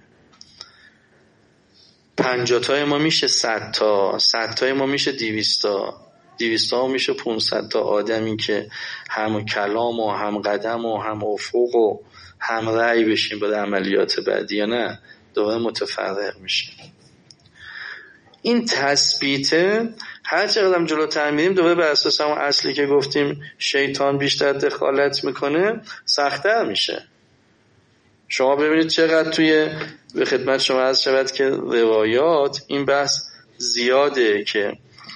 Speaker 1: پنجاه تای ما میشه صد تا، صد تای ما میشه دویست تا، دویست تا میشه پانصد تا آدمی که هم کلام و هم قدم و هم افق و هم رأی بشیم برای عملیات بعدی، یا نه دوباره متفرق میشه. این تثبیته هر چقدر جلوتر میریم دوباره بر اساس همون اصلی که گفتیم شیطان بیشتر دخالت میکنه سخت‌تر میشه. شما ببینید چقدر توی به خدمت شما عرض شود که روایات این بحث زیاده که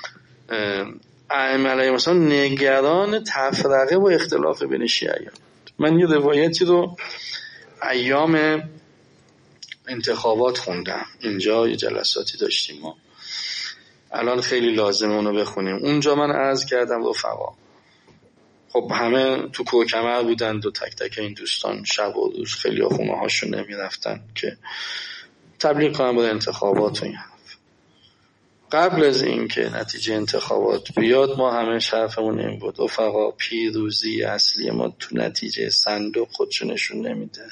Speaker 1: ائمه علیهم السلام نگران تفرقه و اختلاف بین شیعیان. من یه روایتی رو ایام انتخابات خوندم، اینجا یه جلساتی داشتیم ما، الان خیلی لازمه اونو بخونیم. اونجا من عرض کردم رفقا، خب همه تو کوکمر بودند و تک تک این دوستان شب و روز خیلی خونه هاشون نمی رفتن که تبلیغ کنم برای انتخابات و این حرف. قبل از این که نتیجه انتخابات بیاد ما همه شرفمون این بود رفقا، پیروزی اصلی ما تو نتیجه صندوق خودشو نشون نمیده.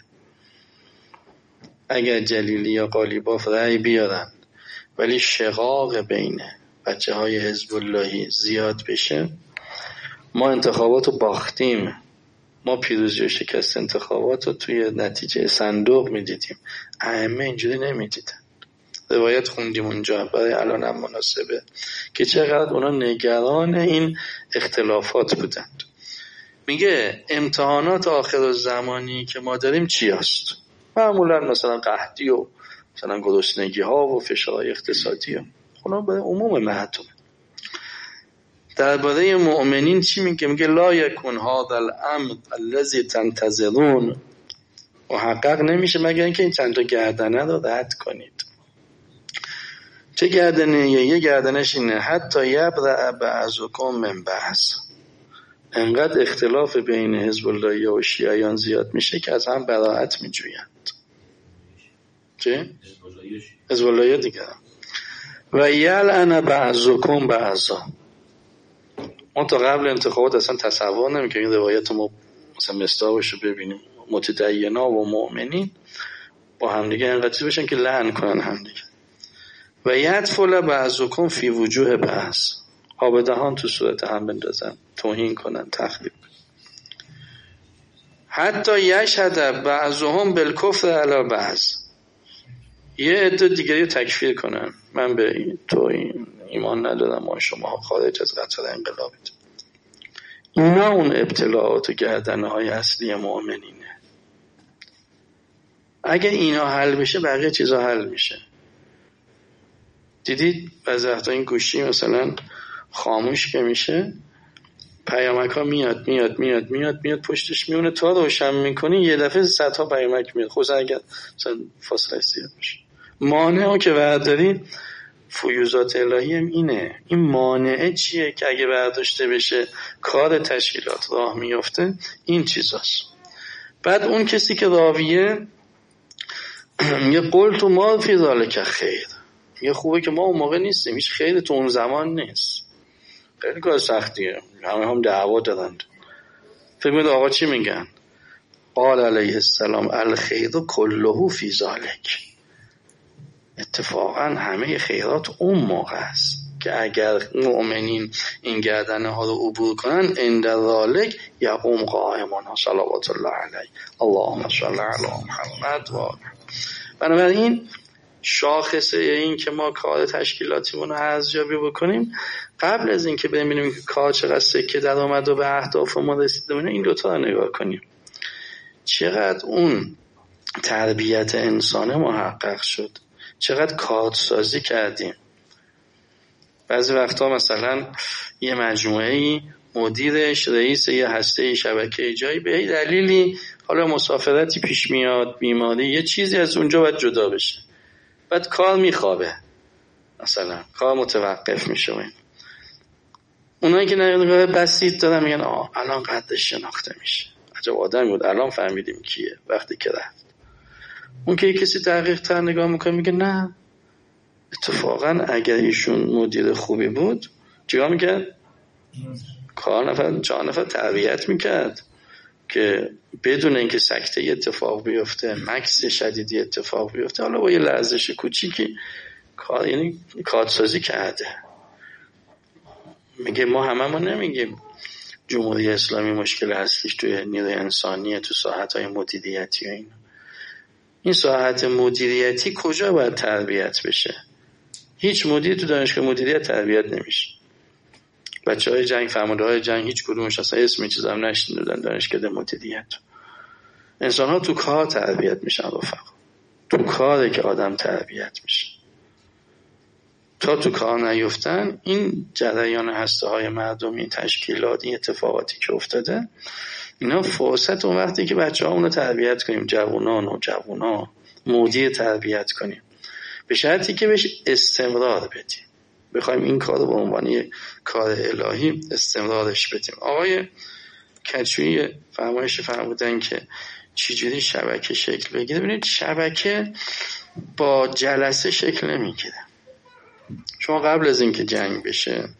Speaker 1: اگر جلیلی یا قالیباف رأی بیارن ولی شقاق بین بچه های حزب اللهی زیاد بشه، ما انتخابات رو باختیم. ما پیروزی و شکست انتخابات رو توی نتیجه صندوق میدیدیم، ائمه اینجوری نمیدیدن. روایت خوندیم اونجا، برای الان هم مناسبه که چقدر اونا نگران این اختلافات بودند. میگه امتحانات آخر زمانی که ما داریم چی هست؟ معمولا مثلا قحطی و مثلا گرسنگی ها و فشارهای اقتصادی ها، اونا برای عموم مردم. درباره مؤمنین چی میگه؟ میگه لا یکون هذا الامر الذی تنتظرون، محقق نمیشه مگر اینکه این چند تا گردنه رو رد کنید. چه گردنه؟ یه گردنش اینه حتی یبرأ بعضکم من بعض، انقدر اختلاف بین حزب الله و شیعیان زیاد میشه که از هم براءت میجویند. چه؟ حزب الله دیگه. و یلعن بعضکم بعضا، ما تا قبل انتخابات اصلا تصور نمی‌کنیم این روایت ما مثلا مصداقش رو ببینیم، متدینا و مؤمنین با همدیگه انقدر بشن که لعن کنن همدیگه. و یدفل بعضکم فی وجوه بعض، آب دهان تو صورت هم بندازن، توهین کنن، تخریب. حتی یشهد بعضهم بالکفر علی بعض، یه عده دیگری تکفیر کنن، من به تو این ایمان ندارم، ما شما خارج از قطار انقلابید. اینا اون ابتلاعات و گردنه های اصلی مؤمنینه. اگه اینا حل بشه بقیه چیزا حل میشه. دیدید بعضی وقتا این گوشی مثلا خاموش که میشه، پیامک ها میاد میاد میاد میاد میاد پشتش میونه، تا روشن میکنی یه دفعه صدها پیامک میاد، خصوصا اگر مثلا فاصله زیاد باشه. مانعه که برداری فیوزات الهی هم اینه. این مانعه چیه که اگه برداشته بشه کار تشکیلات راه میفته؟ این چیزاست. بعد اون کسی که راویه میگه قلت ما فی ذالک خیر، میگه خوبه که ما اون موقع نیستیم، هیچ خیر تو اون زمان نیست. خیلی کار سختیه، همه هم دعوا دارند. فکر می‌کنید آقا چی میگن؟ قال علیه السلام الخیر کله فی ذالک، اتفاقا همه خیرات اون موقع است که اگر مؤمنین این گردنه ها رو عبور کنن عند ذالک یقوم قائمان صلوات الله علیه اللهم صل علی محمد و بنابراین شاخصه این که ما کار تشکیلاتیمون رو ارزیابی بکنیم قبل از این که ببینیم که کار چقدر سکه در اومد و به اهداف ما رسیده، این دوتا رو نگاه کنیم. چقدر اون تربیت انسانه محقق شد، چقدر کارسازی کردیم. بعضی وقتا مثلا یه مجموعه‌ای مدیرش رئیس یه هسته شبکه جایی به دلیلی حالا مسافرتی پیش میاد، بیماری، یه چیزی از اونجا باید جدا بشه، بعد کار میخوابه، مثلا کار متوقف میشه. اونایی که نگاه بسیط دارن میگن آه الان قدش شناخته میشه، عجب آدمی بود، الان فهمیدیم کیه وقتی که رفت. اون که کسی دقیق تر نگاه میکنه میگه نه، اتفاقا اگر ایشون مدیر خوبی بود چیکار میکرد؟ کار نفر چهار نفر تربیت میکرد که بدون اینکه سکته اتفاق بیفته، مکس شدیدی اتفاق بیفته، حالا با یه لرزش کوچیکی کار، یعنی کارسازی کرده. میگه ما همه ما نمیگیم جمهوری اسلامی مشکل اصلیش توی نیروی انسانیه، تو ساحت‌های مدیریتی و اینا. این ساحت مدیریتی کجا باید تربیت بشه؟ هیچ مدیر تو دانشگاه مدیریت تربیت نمیشه. بچه‌های جنگ، فرمانده‌های جنگ هیچ کدومش اصلا اسم چیز هم نشنیدن دانشگاه مدیریت. انسان‌ها تو کار تربیت میشن رفقا. تو کاره که آدم تربیت میشه. تا تو کار نیفتن این جریان هسته های مردمی، تشکیلات، این اتفاقاتی که افتاده، اینا فرصت اون وقتی که بچه ها اونو تربیت کنیم، جوانان و جوانا مدیر تربیت کنیم، به شرطی که بهش استمرار بدیم، بخوایم این کار رو به عنوان یک کار الهی استمرارش بدیم. آقای کچویی فرمایش فرمودن که چجوری شبکه شکل بگیره. ببینید شبکه با جلسه شکل نمیگیره. شما قبل از اینکه جنگ بشه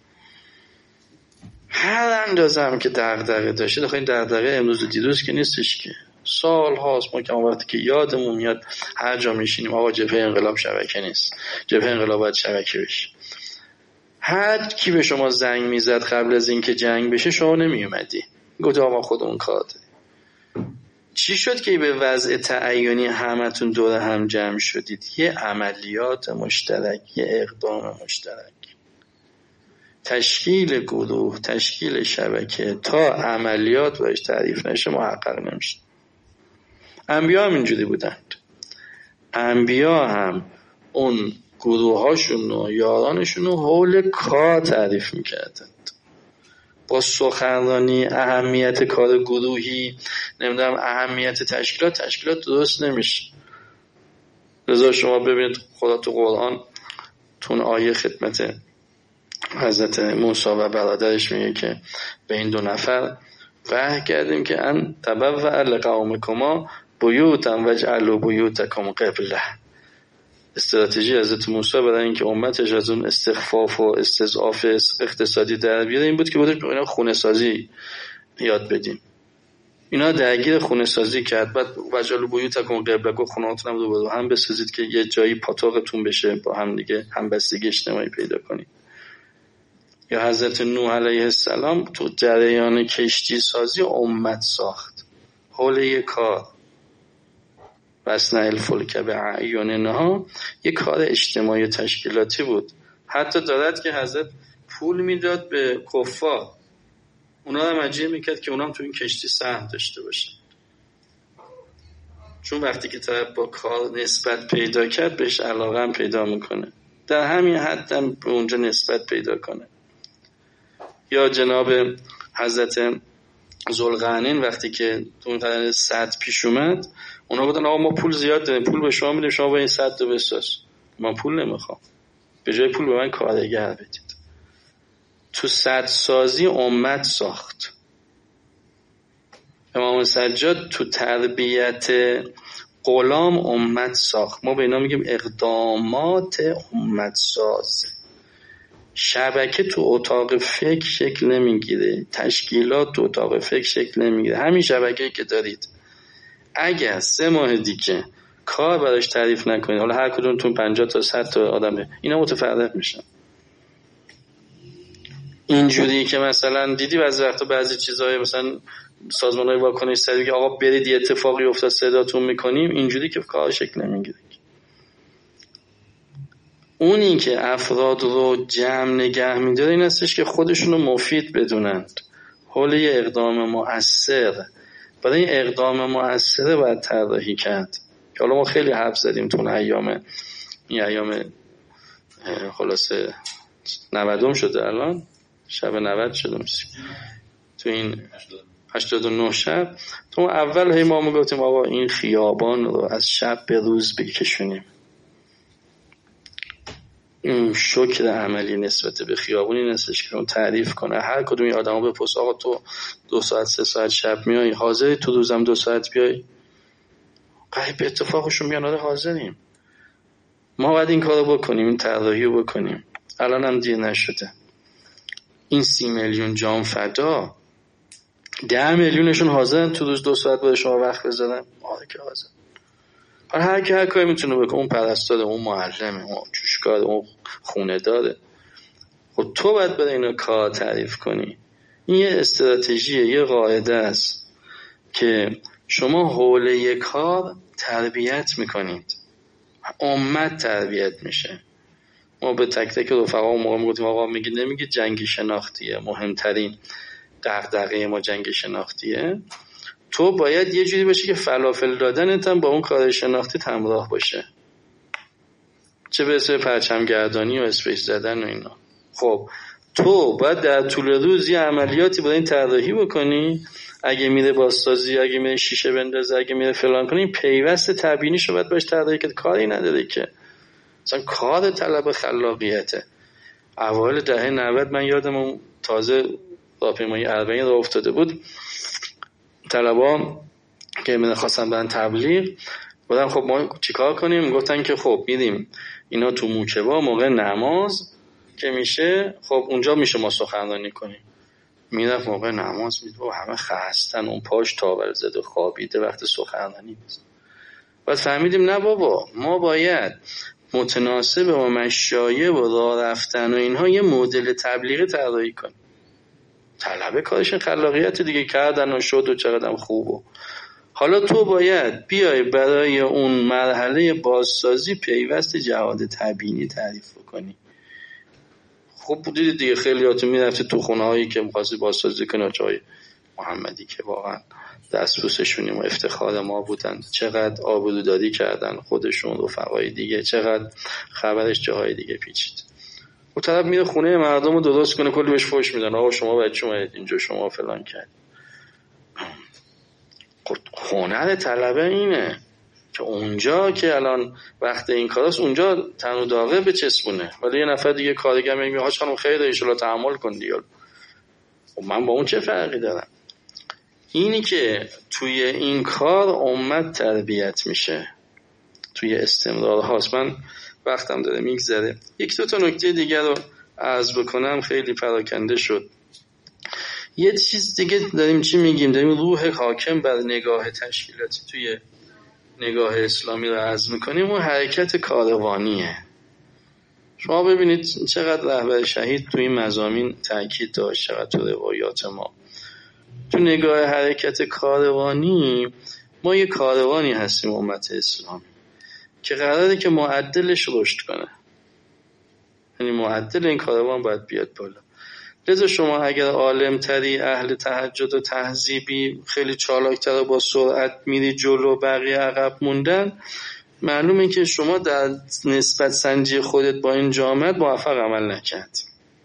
Speaker 1: هر اندازه هم که دغدغه داشتید، آخه این دغدغه امروز و دیروز که نیستش که، سال هاست ما که وقتی که یادمون میاد هر جا میشینیم آقا جبهه انقلاب شبکه نیست، جبهه انقلاب باید شبکه بشه. هر کی به شما زنگ میزد قبل از اینکه جنگ بشه شما نمیومدی، گفت آقا خودمون کار داریم. چی شد که به وضع تعیینی همتون دور هم جمع شدید؟ یه عملیات مشترک، یه اقدام مشترک، تشکیل گروه، تشکیل شبکه تا عملیات باش تعریف نشه محقق نمیشه. انبیا هم اینجوری بودند. انبیا هم اون گروه هاشون و یارانشون رو حول کار تعریف میکردند. با سخنرانی اهمیت کار گروهی، نمیدونم اهمیت تشکیلات، تشکیلات درست نمیشه. لذا شما ببینید خدا تو قرآن تون آیه خدمت حضرت موسی و برادرش میگه که به این دو نفر وحی کردیم که ان تبوأ لقومکما بیوتا واجعلوا بیوتکم قبله. استراتژی حضرت موسی برای اینکه امتش از اون استخفاف و استضعاف اقتصادی در بیاره این بود که بودش اینا خونه سازی یاد بدیم. اینا درگیر خونه سازی کرد. بعد وجال بیوتکم قبلکم، خونهاتون هم رو هم بسازید که یه جایی پاتاقتون بشه، با هم دیگه همبستگی اجتماعی پیدا کنید. یا حضرت نوح علیه السلام تو جریان کشتی سازی امت ساخت حول یک کار، وصنع الفلک باعیننا، یک کار اجتماعی تشکیلاتی بود. حتی دارد که حضرت پول میداد به کفار، اونا هم مجیه میکرد که اونا هم تو این کشتی سهم داشته باشن، چون وقتی که طرف با کار نسبت پیدا کرد بهش علاقه هم پیدا میکنه، در همین حد هم به اونجا نسبت پیدا کنه. یا جناب حضرت ذوالقرنین وقتی که تو اون قرن صد پیش اومد، اونا گفتن آقا ما پول زیاد داریم، پول به شما میدیم، شما با این صد رو بساز. من پول نمیخوام، به جای پول به من کارگر بدید. تو صد سازی امت ساخت. امام سجاد تو تربیت غلام امت ساخت. ما به اینا میگیم اقدامات امت ساز. شبکه تو اتاق فکر شکل نمیگیره، تشکیلات تو اتاق فکر شکل نمیگیره. همین شبکه‌ای که دارید اگر سه ماه دیگه کار براش تعریف نکنید، حالا هر کدومتون پنجاه تا صد تا آدمه، اینا متفرق میشن. اینجوری که مثلا دیدی بعضی وقتا بعضی چیزای مثلا سازمان‌های واکنش سریع که آقا برید یه اتفاقی افتاد صداتون میکنیم، اینجوری که کار شکل نمیگیره. اونی که افراد رو جمع نگه میداره این هستش که خودشونو مفید بدونند. حول یه اقدام مؤثر، برای این اقدام مؤثره باید طراحی کرد که حالا ما خیلی حرف زدیم تو ایام این ایام خلاصه نودم شده، الان شب نود شده میشه، تو این هشتاد و نه شب. تو اول هی ما میگفتیم آقا این خیابان رو از شب به روز بکشونیم. این شکر عملی نسبت به خیابونی نستش که اون تعریف کنه. هر کدوم این آدم ها بپرس آقا تو دو ساعت سه ساعت شب میای، حاضری تو روزم دو ساعت بیای؟ قریب به اتفاقشون میان آره حاضریم. ما باید این کارو بکنیم، این طراحی رو بکنیم. الان هم دیر نشده. این سی میلیون جان فدا، ده میلیونشون حاضرن تو روز دو ساعت باید شما وقت بذارن؟ آره که حاضر. هر کی هر کاری میتونه بکنه، اون پرستاره، اون معلمه، اون جوشکاره، اون خونه داره. خب تو باید برای اینا کار تعریف کنی. این یه استراتژیه، یه قاعده است که شما حول یک کار تربیت میکنید، امت تربیت میشه. ما به تک تک رفقا موقع میگفتیم آقا میگی نمیگی جنگ شناختیه، مهمترین دغدغه ما جنگ شناختیه. تو باید یه جوری باشی که فلافل دادنت هم با اون کار شناختی همراه باشه، چه برسه پرچم گردانی و اسپیس زدن و اینا. خب تو باید در طول روز یه عملیاتی برای این طراحی بکنی. اگه میره بازسازی، اگه میره شیشه بندازه، اگه میره فلان کنی، پیوست تبیینیشو باید باش طراحی کرد. کاری نداره که مثلا کار طلب خلاقیته. اوایل دهه نود من یادم اون تازه راهپیمایی اربعین راه افتاده بود، طلبا که من خواستن برن تبلیغ بودن. خب ما چیکار کنیم؟ گفتن که خب میریم اینا تو موکبا موقع نماز که میشه، خب اونجا میشه ما سخنرانی کنیم. میرفت موقع نماز میدید و همه خستن، اون پاش تاول زده خوابیده وقت سخنرانی نیست. بعد فهمیدیم نه بابا، ما باید متناسب با مشایع و راه رفتن و اینها یه مدل تبلیغی طراحی کنیم. طلبه کارش خلاقیت دیگه، کردن و شد و چقدر خوبه. حالا تو باید بیای برای اون مرحله بازسازی پیوست جهاد تبیینی تعریف کنی. خب دیدید دیگه خیلیاتون میرفته تو خونه هایی که می‌خواستی بازسازی کنه، جای محمدی که واقعا دستبوسشونیم و افتخار ما بودن، چقدر آبروداری کردن خودشون، رفقای دیگه چقدر خبرش جاهای دیگه پیچید. اون طرف میره خونه مردم رو درست کنه، کلی بهش فحش میدن، آقا شما بچه اومدید اینجا، شما فلان کرد. هنر طلبه اینه که اونجا که الان وقت این کاراست اونجا تن و داغه بچسبونه، ولی یه نفر دیگه کارگر میگه حاج خانم خیره ان شاء الله تحمل کن دیگه. خب من با اون چه فرقی دارم؟ اینی که توی این کار امت تربیت میشه، توی استمرار هاست. من وقتم داره میگذره، یک دو تا نکته دیگر رو عرض بکنم، خیلی پراکنده شد. یه چیز دیگه داریم چی میگیم؟ داریم روح حاکم بر نگاه تشکیلاتی توی نگاه اسلامی رو عرض میکنیم. اون حرکت کاروانیه. شما ببینید چقدر رهبر شهید توی این مضامین تاکید داشت، چقدر تو روایات ما. تو نگاه حرکت کاروانی، ما یه کاروانی هستیم امت اسلامی که قراره که معدلش رشد کنه، یعنی معدل این کاروان باید بیاد بالا. لذا شما اگر عالم تری، اهل تهجد و تهذیبی، خیلی چالاکتر و با سرعت میری جلو، بقیه عقب موندن، معلومه که شما در نسبت سنجی خودت با این جامعه موفق عمل نکرد.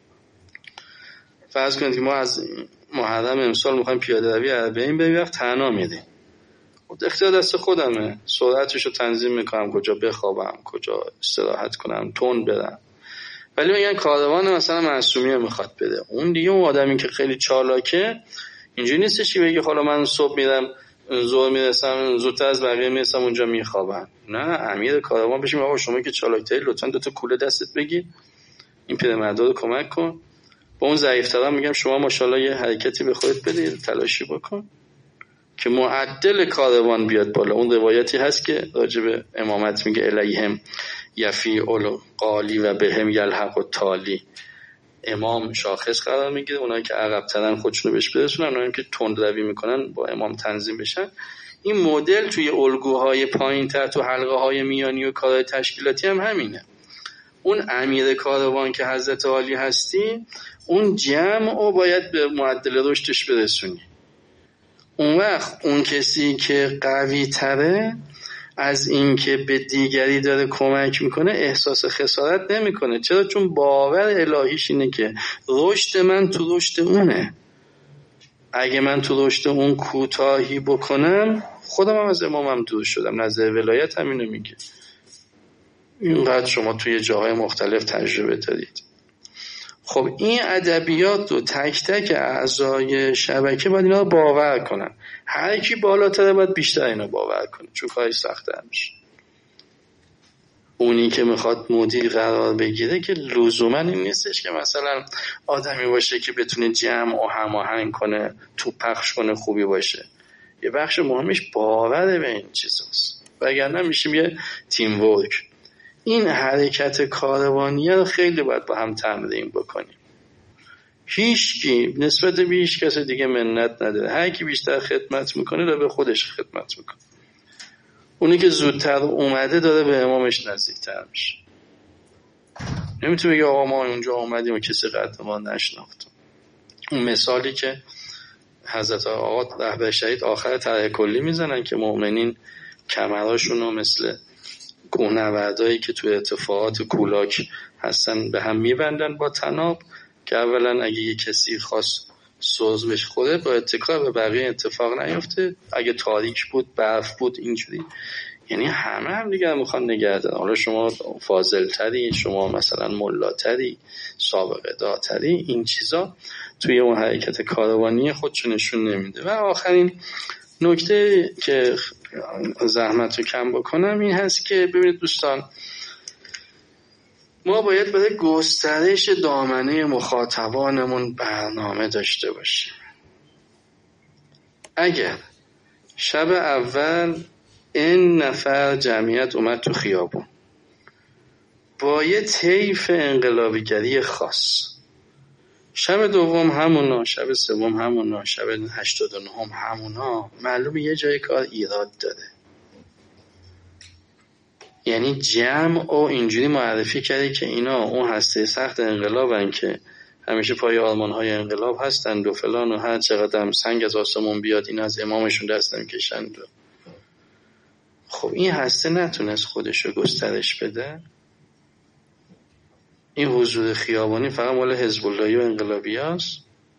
Speaker 1: فرض کنید که ما از محرم امسال میخوایم پیاده روی اربعین بریم، وقت تنها میریم، اختیار دست خودمه، سرعتشو تنظیم میکنم، کجا بخوابم، کجا استراحت کنم، تند برم. ولی میگن کاروان مثلا معصومیه میخواد بده، اون دیگه اون آدمی که خیلی چالاکه اینجوری نیستش که بگه حالا من صبح میرم زور میرسم زودتر از بقیه میرسم اونجا میخوابم. نه، امیر کاروان بشیم آقا شما که چالاکتری لطفا دو تا کوله دستت بگیر، این پیرمردا رو کمک کن. با اون ضعیف‌ترا میگم شما ماشاءالله یه حرکتی به خودت بده، تلاشی بکن که معدل کاروان بیاد بالا. اون روایتی هست که راجع به امامت میگه الیهم یفی اولو قالی و بهم یلحق و تالی. امام شاخص قرار میگیره، اونایی که عقب ترن خودشونو بهش برسونن، اونایی که تند روی میکنن با امام تنظیم بشن. این مدل توی الگوهای پایین تر، تو حلقه های میانی و کارهای تشکیلاتی هم همینه. اون امیر کاروان که حضرت عالی هستی، اون جمع رو باید به معدل رشدش برسونی. اون وقت اون کسی که قوی تره از این که به دیگری داره کمک میکنه احساس خسارت نمیکنه. چرا؟ چون باور الهیش اینه که رشد من تو رشد اونه. اگه من تو رشد اون کوتاهی بکنم خودم هم از امامم دور شدم. نظر ولایت هم اینو میگه. اینقدر شما توی جاهای مختلف تجربه دارید. خب این ادبیات رو تک تک اعضای شبکه باید اینا رو باور کنن. هر کی بالاتره باید بیشتر اینا باور کنه، چون کاری سخته میشه. اونی که میخواد مدیر قرار بگیره که لزوما این نیستش که مثلا آدمی باشه که بتونه جمع و هماهنگ کنه، تو پخش کنه، خوبی باشه. یه بخش مهمش باور به این چیزاست، وگرنه میشیم یه تیم ورک. این حرکت کاروانیه رو خیلی باید با هم تمرین بکنیم. هیچ کی نسبت به هیچ کس دیگه منت نداره. هر کی بیشتر خدمت میکنه داره به خودش خدمت میکنه. اونی که زودتر اومده داره به امامش نزدیکتر میشه. نمیتونه بگه آقا ما اونجا اومدیم و کسی قدر ما نشناخت. اون مثالی که حضرت آقا رهبر شهید آخر طرح کلی میزنن که مؤمنین کمراشون رو مثل کوهنوردایی که توی ارتفاعات کولاک هستن به هم میبندن با طناب، که اولا اگه یه کسی خواست سوز بهش خوره با اتکا به بقیه اتفاق نیفته، اگه تاریک بود، برف بود، اینجوری. یعنی همه هم دیگه میخوان نگه دارن. حالا شما فاضل تری، شما مثلا ملا تری، سابقه دارتری، این چیزا توی اون حرکت کاروانی خودشو نشون نمیده. و آخرین نکته که زحمت رو کم بکنم این هست که ببینید دوستان، ما باید برای گسترش دامنه مخاطبانمون برنامه داشته باشیم. اگر شب اول این نفر جمعیت اومد تو خیابون با یه طیف انقلابیگری خاص، شب دوم همونا، شب سوم همونا، شب هشتاد و نهم همونا، معلومه یه جای کار ایراد داره. یعنی جمع او اینجوری معرفی کرده که اینا اون هسته سخت انقلابن که همیشه پای آرمان‌های انقلاب هستند و فلان و هر چقدر هم سنگ از آسمون بیاد این از امامشون دست نمی‌کشند. خب این هسته نتونست خودشو گسترش بده. این حضور خیابانی فقط مال حزب اللهی و انقلابی هست.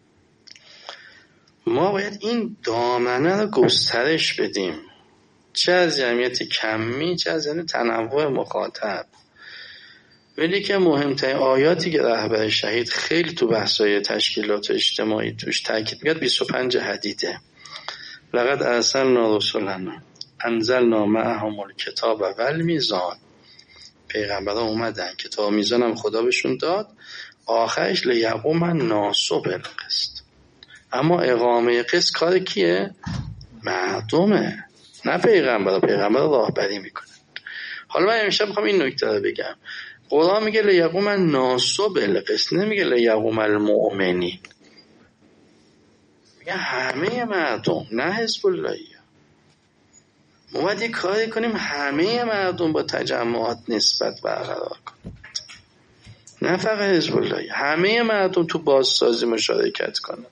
Speaker 1: ما باید این دامنه رو گسترش بدیم، چه از جمعیت کمی چه از تنوع مخاطب. ولی که مهمترین آیاتی که رهبر شهید خیلی تو بحث‌های تشکیلات اجتماعی توش تاکید می‌کرد بیست و پنج حدیده. لقد ارسلنا رسلنا انزلنا معهم الکتاب و المیزان، پیغمبران اومدن کتاب میزان هم خدا بهشون داد، آخرش لیقوم الناس بالقسط. اما اقامه قسط کار کیه؟ مردمه، نه پیغمبر. پیغمبر راهبری میکنه. حالا من امشب میخوام این نکته رو بگم. قرآن میگه لیقوم الناس بالقسط، نمیگه لیقوم المؤمنین. میگه همه مردم، نه حزب اللهی. ما باید یک کاری کنیم همه مردم با تجمعات نسبت برقرار کنند، نه فقط حزب اللهی. همه مردم تو بازسازی مشارکت کنند.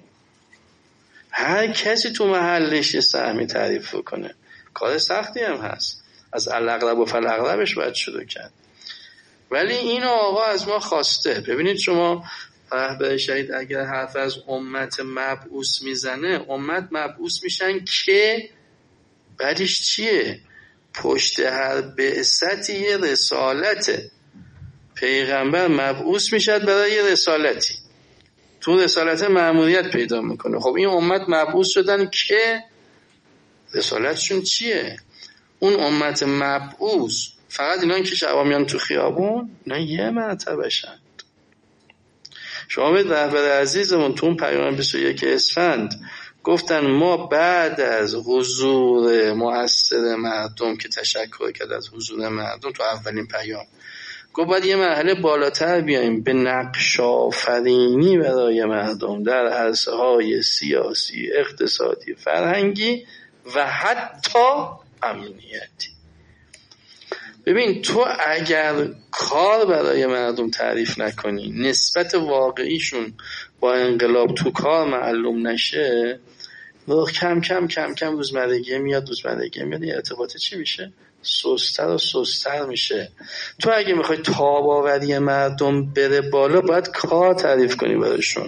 Speaker 1: هر کسی تو محلش یه سهمی تعریف کنه. کار سختی هم هست، از الاغلب و فالاغلبش باید شروع کرد. ولی این آقا از ما خواسته. ببینید شما رهبر شهید اگر حرف از امت مبعوث میزنه، امت مبعوث میشن که بعدش چیه؟ پشت هر بعثتی یه رسالته. پیغمبر مبعوث میشد برای یه رسالتی، تو رسالت مأموریت پیدا میکنه. خب این امت مبعوث شدن که رسالتشون چیه؟ اون امت مبعوث فقط اینا که شبا میان تو خیابون، نه یه مرتبه شند. شما به رهبر عزیزمون تو اون پیام بیست و یک اسفند گفتن ما بعد از حضور مؤثر مردم که تشکر کرد از حضور مردم تو اولین پیام، گفت باید یه مرحله بالاتر بیاییم به نقش آفرینی برای مردم در عرصه‌های سیاسی، اقتصادی، فرهنگی و حتی امنیتی. ببین تو اگر کار برای مردم تعریف نکنی، نسبت واقعیشون با انقلاب تو کار معلوم نشه، و کم کم کم کم روزمرگی میاد روزمرگی میاد این ارتباط چی میشه؟ سستر و سستر میشه. تو اگه میخوای تاباوری مردم بره بالا، باید کار تعریف کنی برایشون.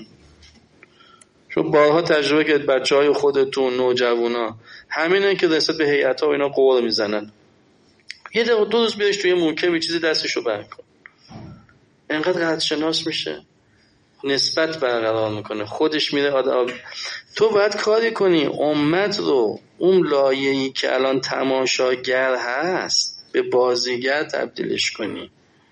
Speaker 1: چون بارها تجربه کرد بچهای خودتون، نوجوانا، همینه که نسبت به هیئت‌ها و اینا قور میزنن. یه دو روز بیارش توی موکب یه چیزی دستشو برکن، انقدر قدر شناس میشه، نسبت برقرار میکنه، خودش میره آدم. تو باید کاری کنی امت رو اون لایه‌ای که الان تماشاگر هست به بازیگر تبدیلش کنی.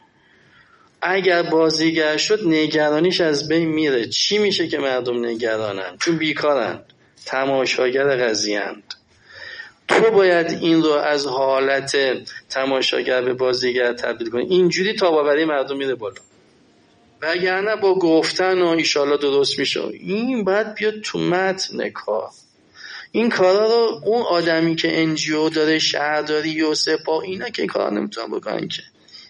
Speaker 1: اگر بازیگر شد نگرانیش از بین میره. چی میشه که مردم نگرانن؟ چون بیکارن، تماشاگر قضیه‌اند. تو باید این رو از حالت تماشاگر به بازیگر تبدیل کنی. اینجوری تاباوری مردم میره بالا. وگرنه با گفتن و ایشالله درست میشه، این باید بیاد تو متن کار. این کارا رو اون آدمی که انجیو داره، شهرداری و سپاه، اینا که این کارا نمیتونن بکنن، که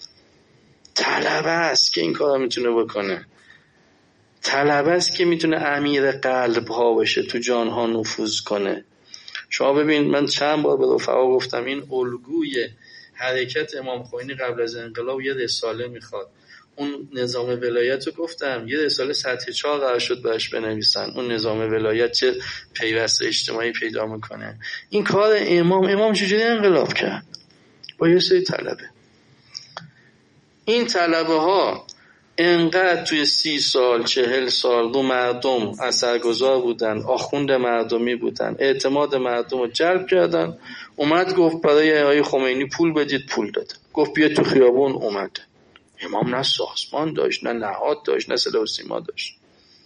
Speaker 1: طلبه است که این کارا میتونه بکنه. طلبه است که میتونه امیر قلب ها باشه، تو جان ها نفوذ کنه. شما ببین، من چند بار به رفقا گفتم این الگوی حرکت امام خمینی قبل از انقلاب یه رساله میخواد. اون نظام ولایت رو گفتم یه رساله سطح چهار قرار شد براش بنویسن. اون نظام ولایت چه پیوست اجتماعی پیدا میکنه. این کار امام امام چجوری انقلاب کرد؟ با یه سری طلبه. این طلبه ها انقدر توی سی سال چهل سال رو مردم اثرگذار بودن، آخوند مردمی بودن، اعتماد مردم رو جلب کردن. اومد گفت برای آقای خمینی پول بدید، پول داد. گفت بیا تو خیابون، اومد. امام نه سازمان داشت، نه نهاد داشت، نه صدا و سیما داشت.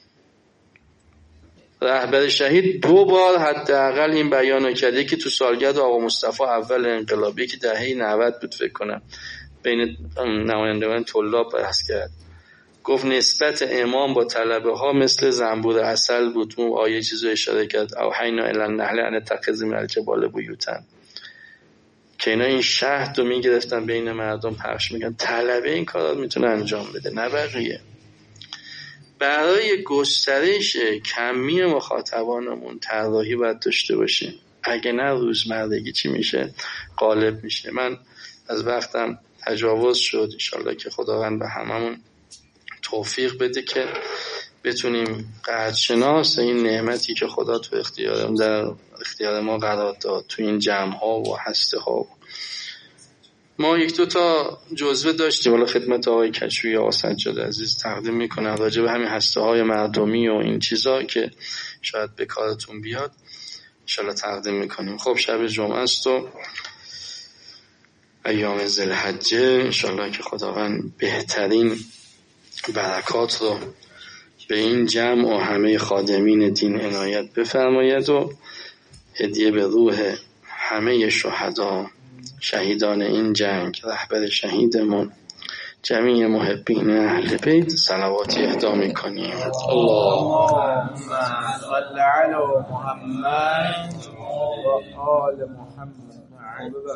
Speaker 1: رهبر شهید دو بار حداقل این بیانو کرد، که تو سالگرد آقا مصطفی اول انقلابی که دهه نود بود فکر کنم، بین نمایندگان طلاب بحث کرد. گفت نسبت امام با طلبه ها مثل زنبور عسل بود. اون آیه چیزو اشاره کرد، او حینا الی النحل ان تتخذ من الجبال بیوتا، که اینا این شهد رو میگرفتن بین مردم پخش میگن. طلبه این کارا رو میتونه انجام بده، نه بقیه. برای گسترش کمی مخاطبانمون طراحی باید داشته باشیم، اگه نه روزمرگی چی میشه؟ غالب میشه. من از وقتم تجاوز شد، انشالله که خداوند به هممون توفیق بده که بتونیم قدرشناس این نعمتی که خدا تو اختیارم در اختیار ما قرار داد تو این جمع ها و هسته ها. ما یک دو تا جزوه داشتیم، والا خدمت آقای کشوی آقا سجاد عزیز تقدیم میکنم راجع به همین هسته های مردمی و این چیزا که شاید به کارتون بیاد، انشالله تقدیم میکنیم. خب شب جمعه است و ایام ذوالحجه، انشالله که خداوند بهترین برکات رو به این جمع و همه خادمین دین عنایت بفرماید و هدیه به روح همه شهدا، شهیدان این جنگ، رهبر شهیدمون، جمیع محبین اهل بیت صلواتی اهدا میکنیم.
Speaker 2: اللهم صل علی محمد و آل محمد.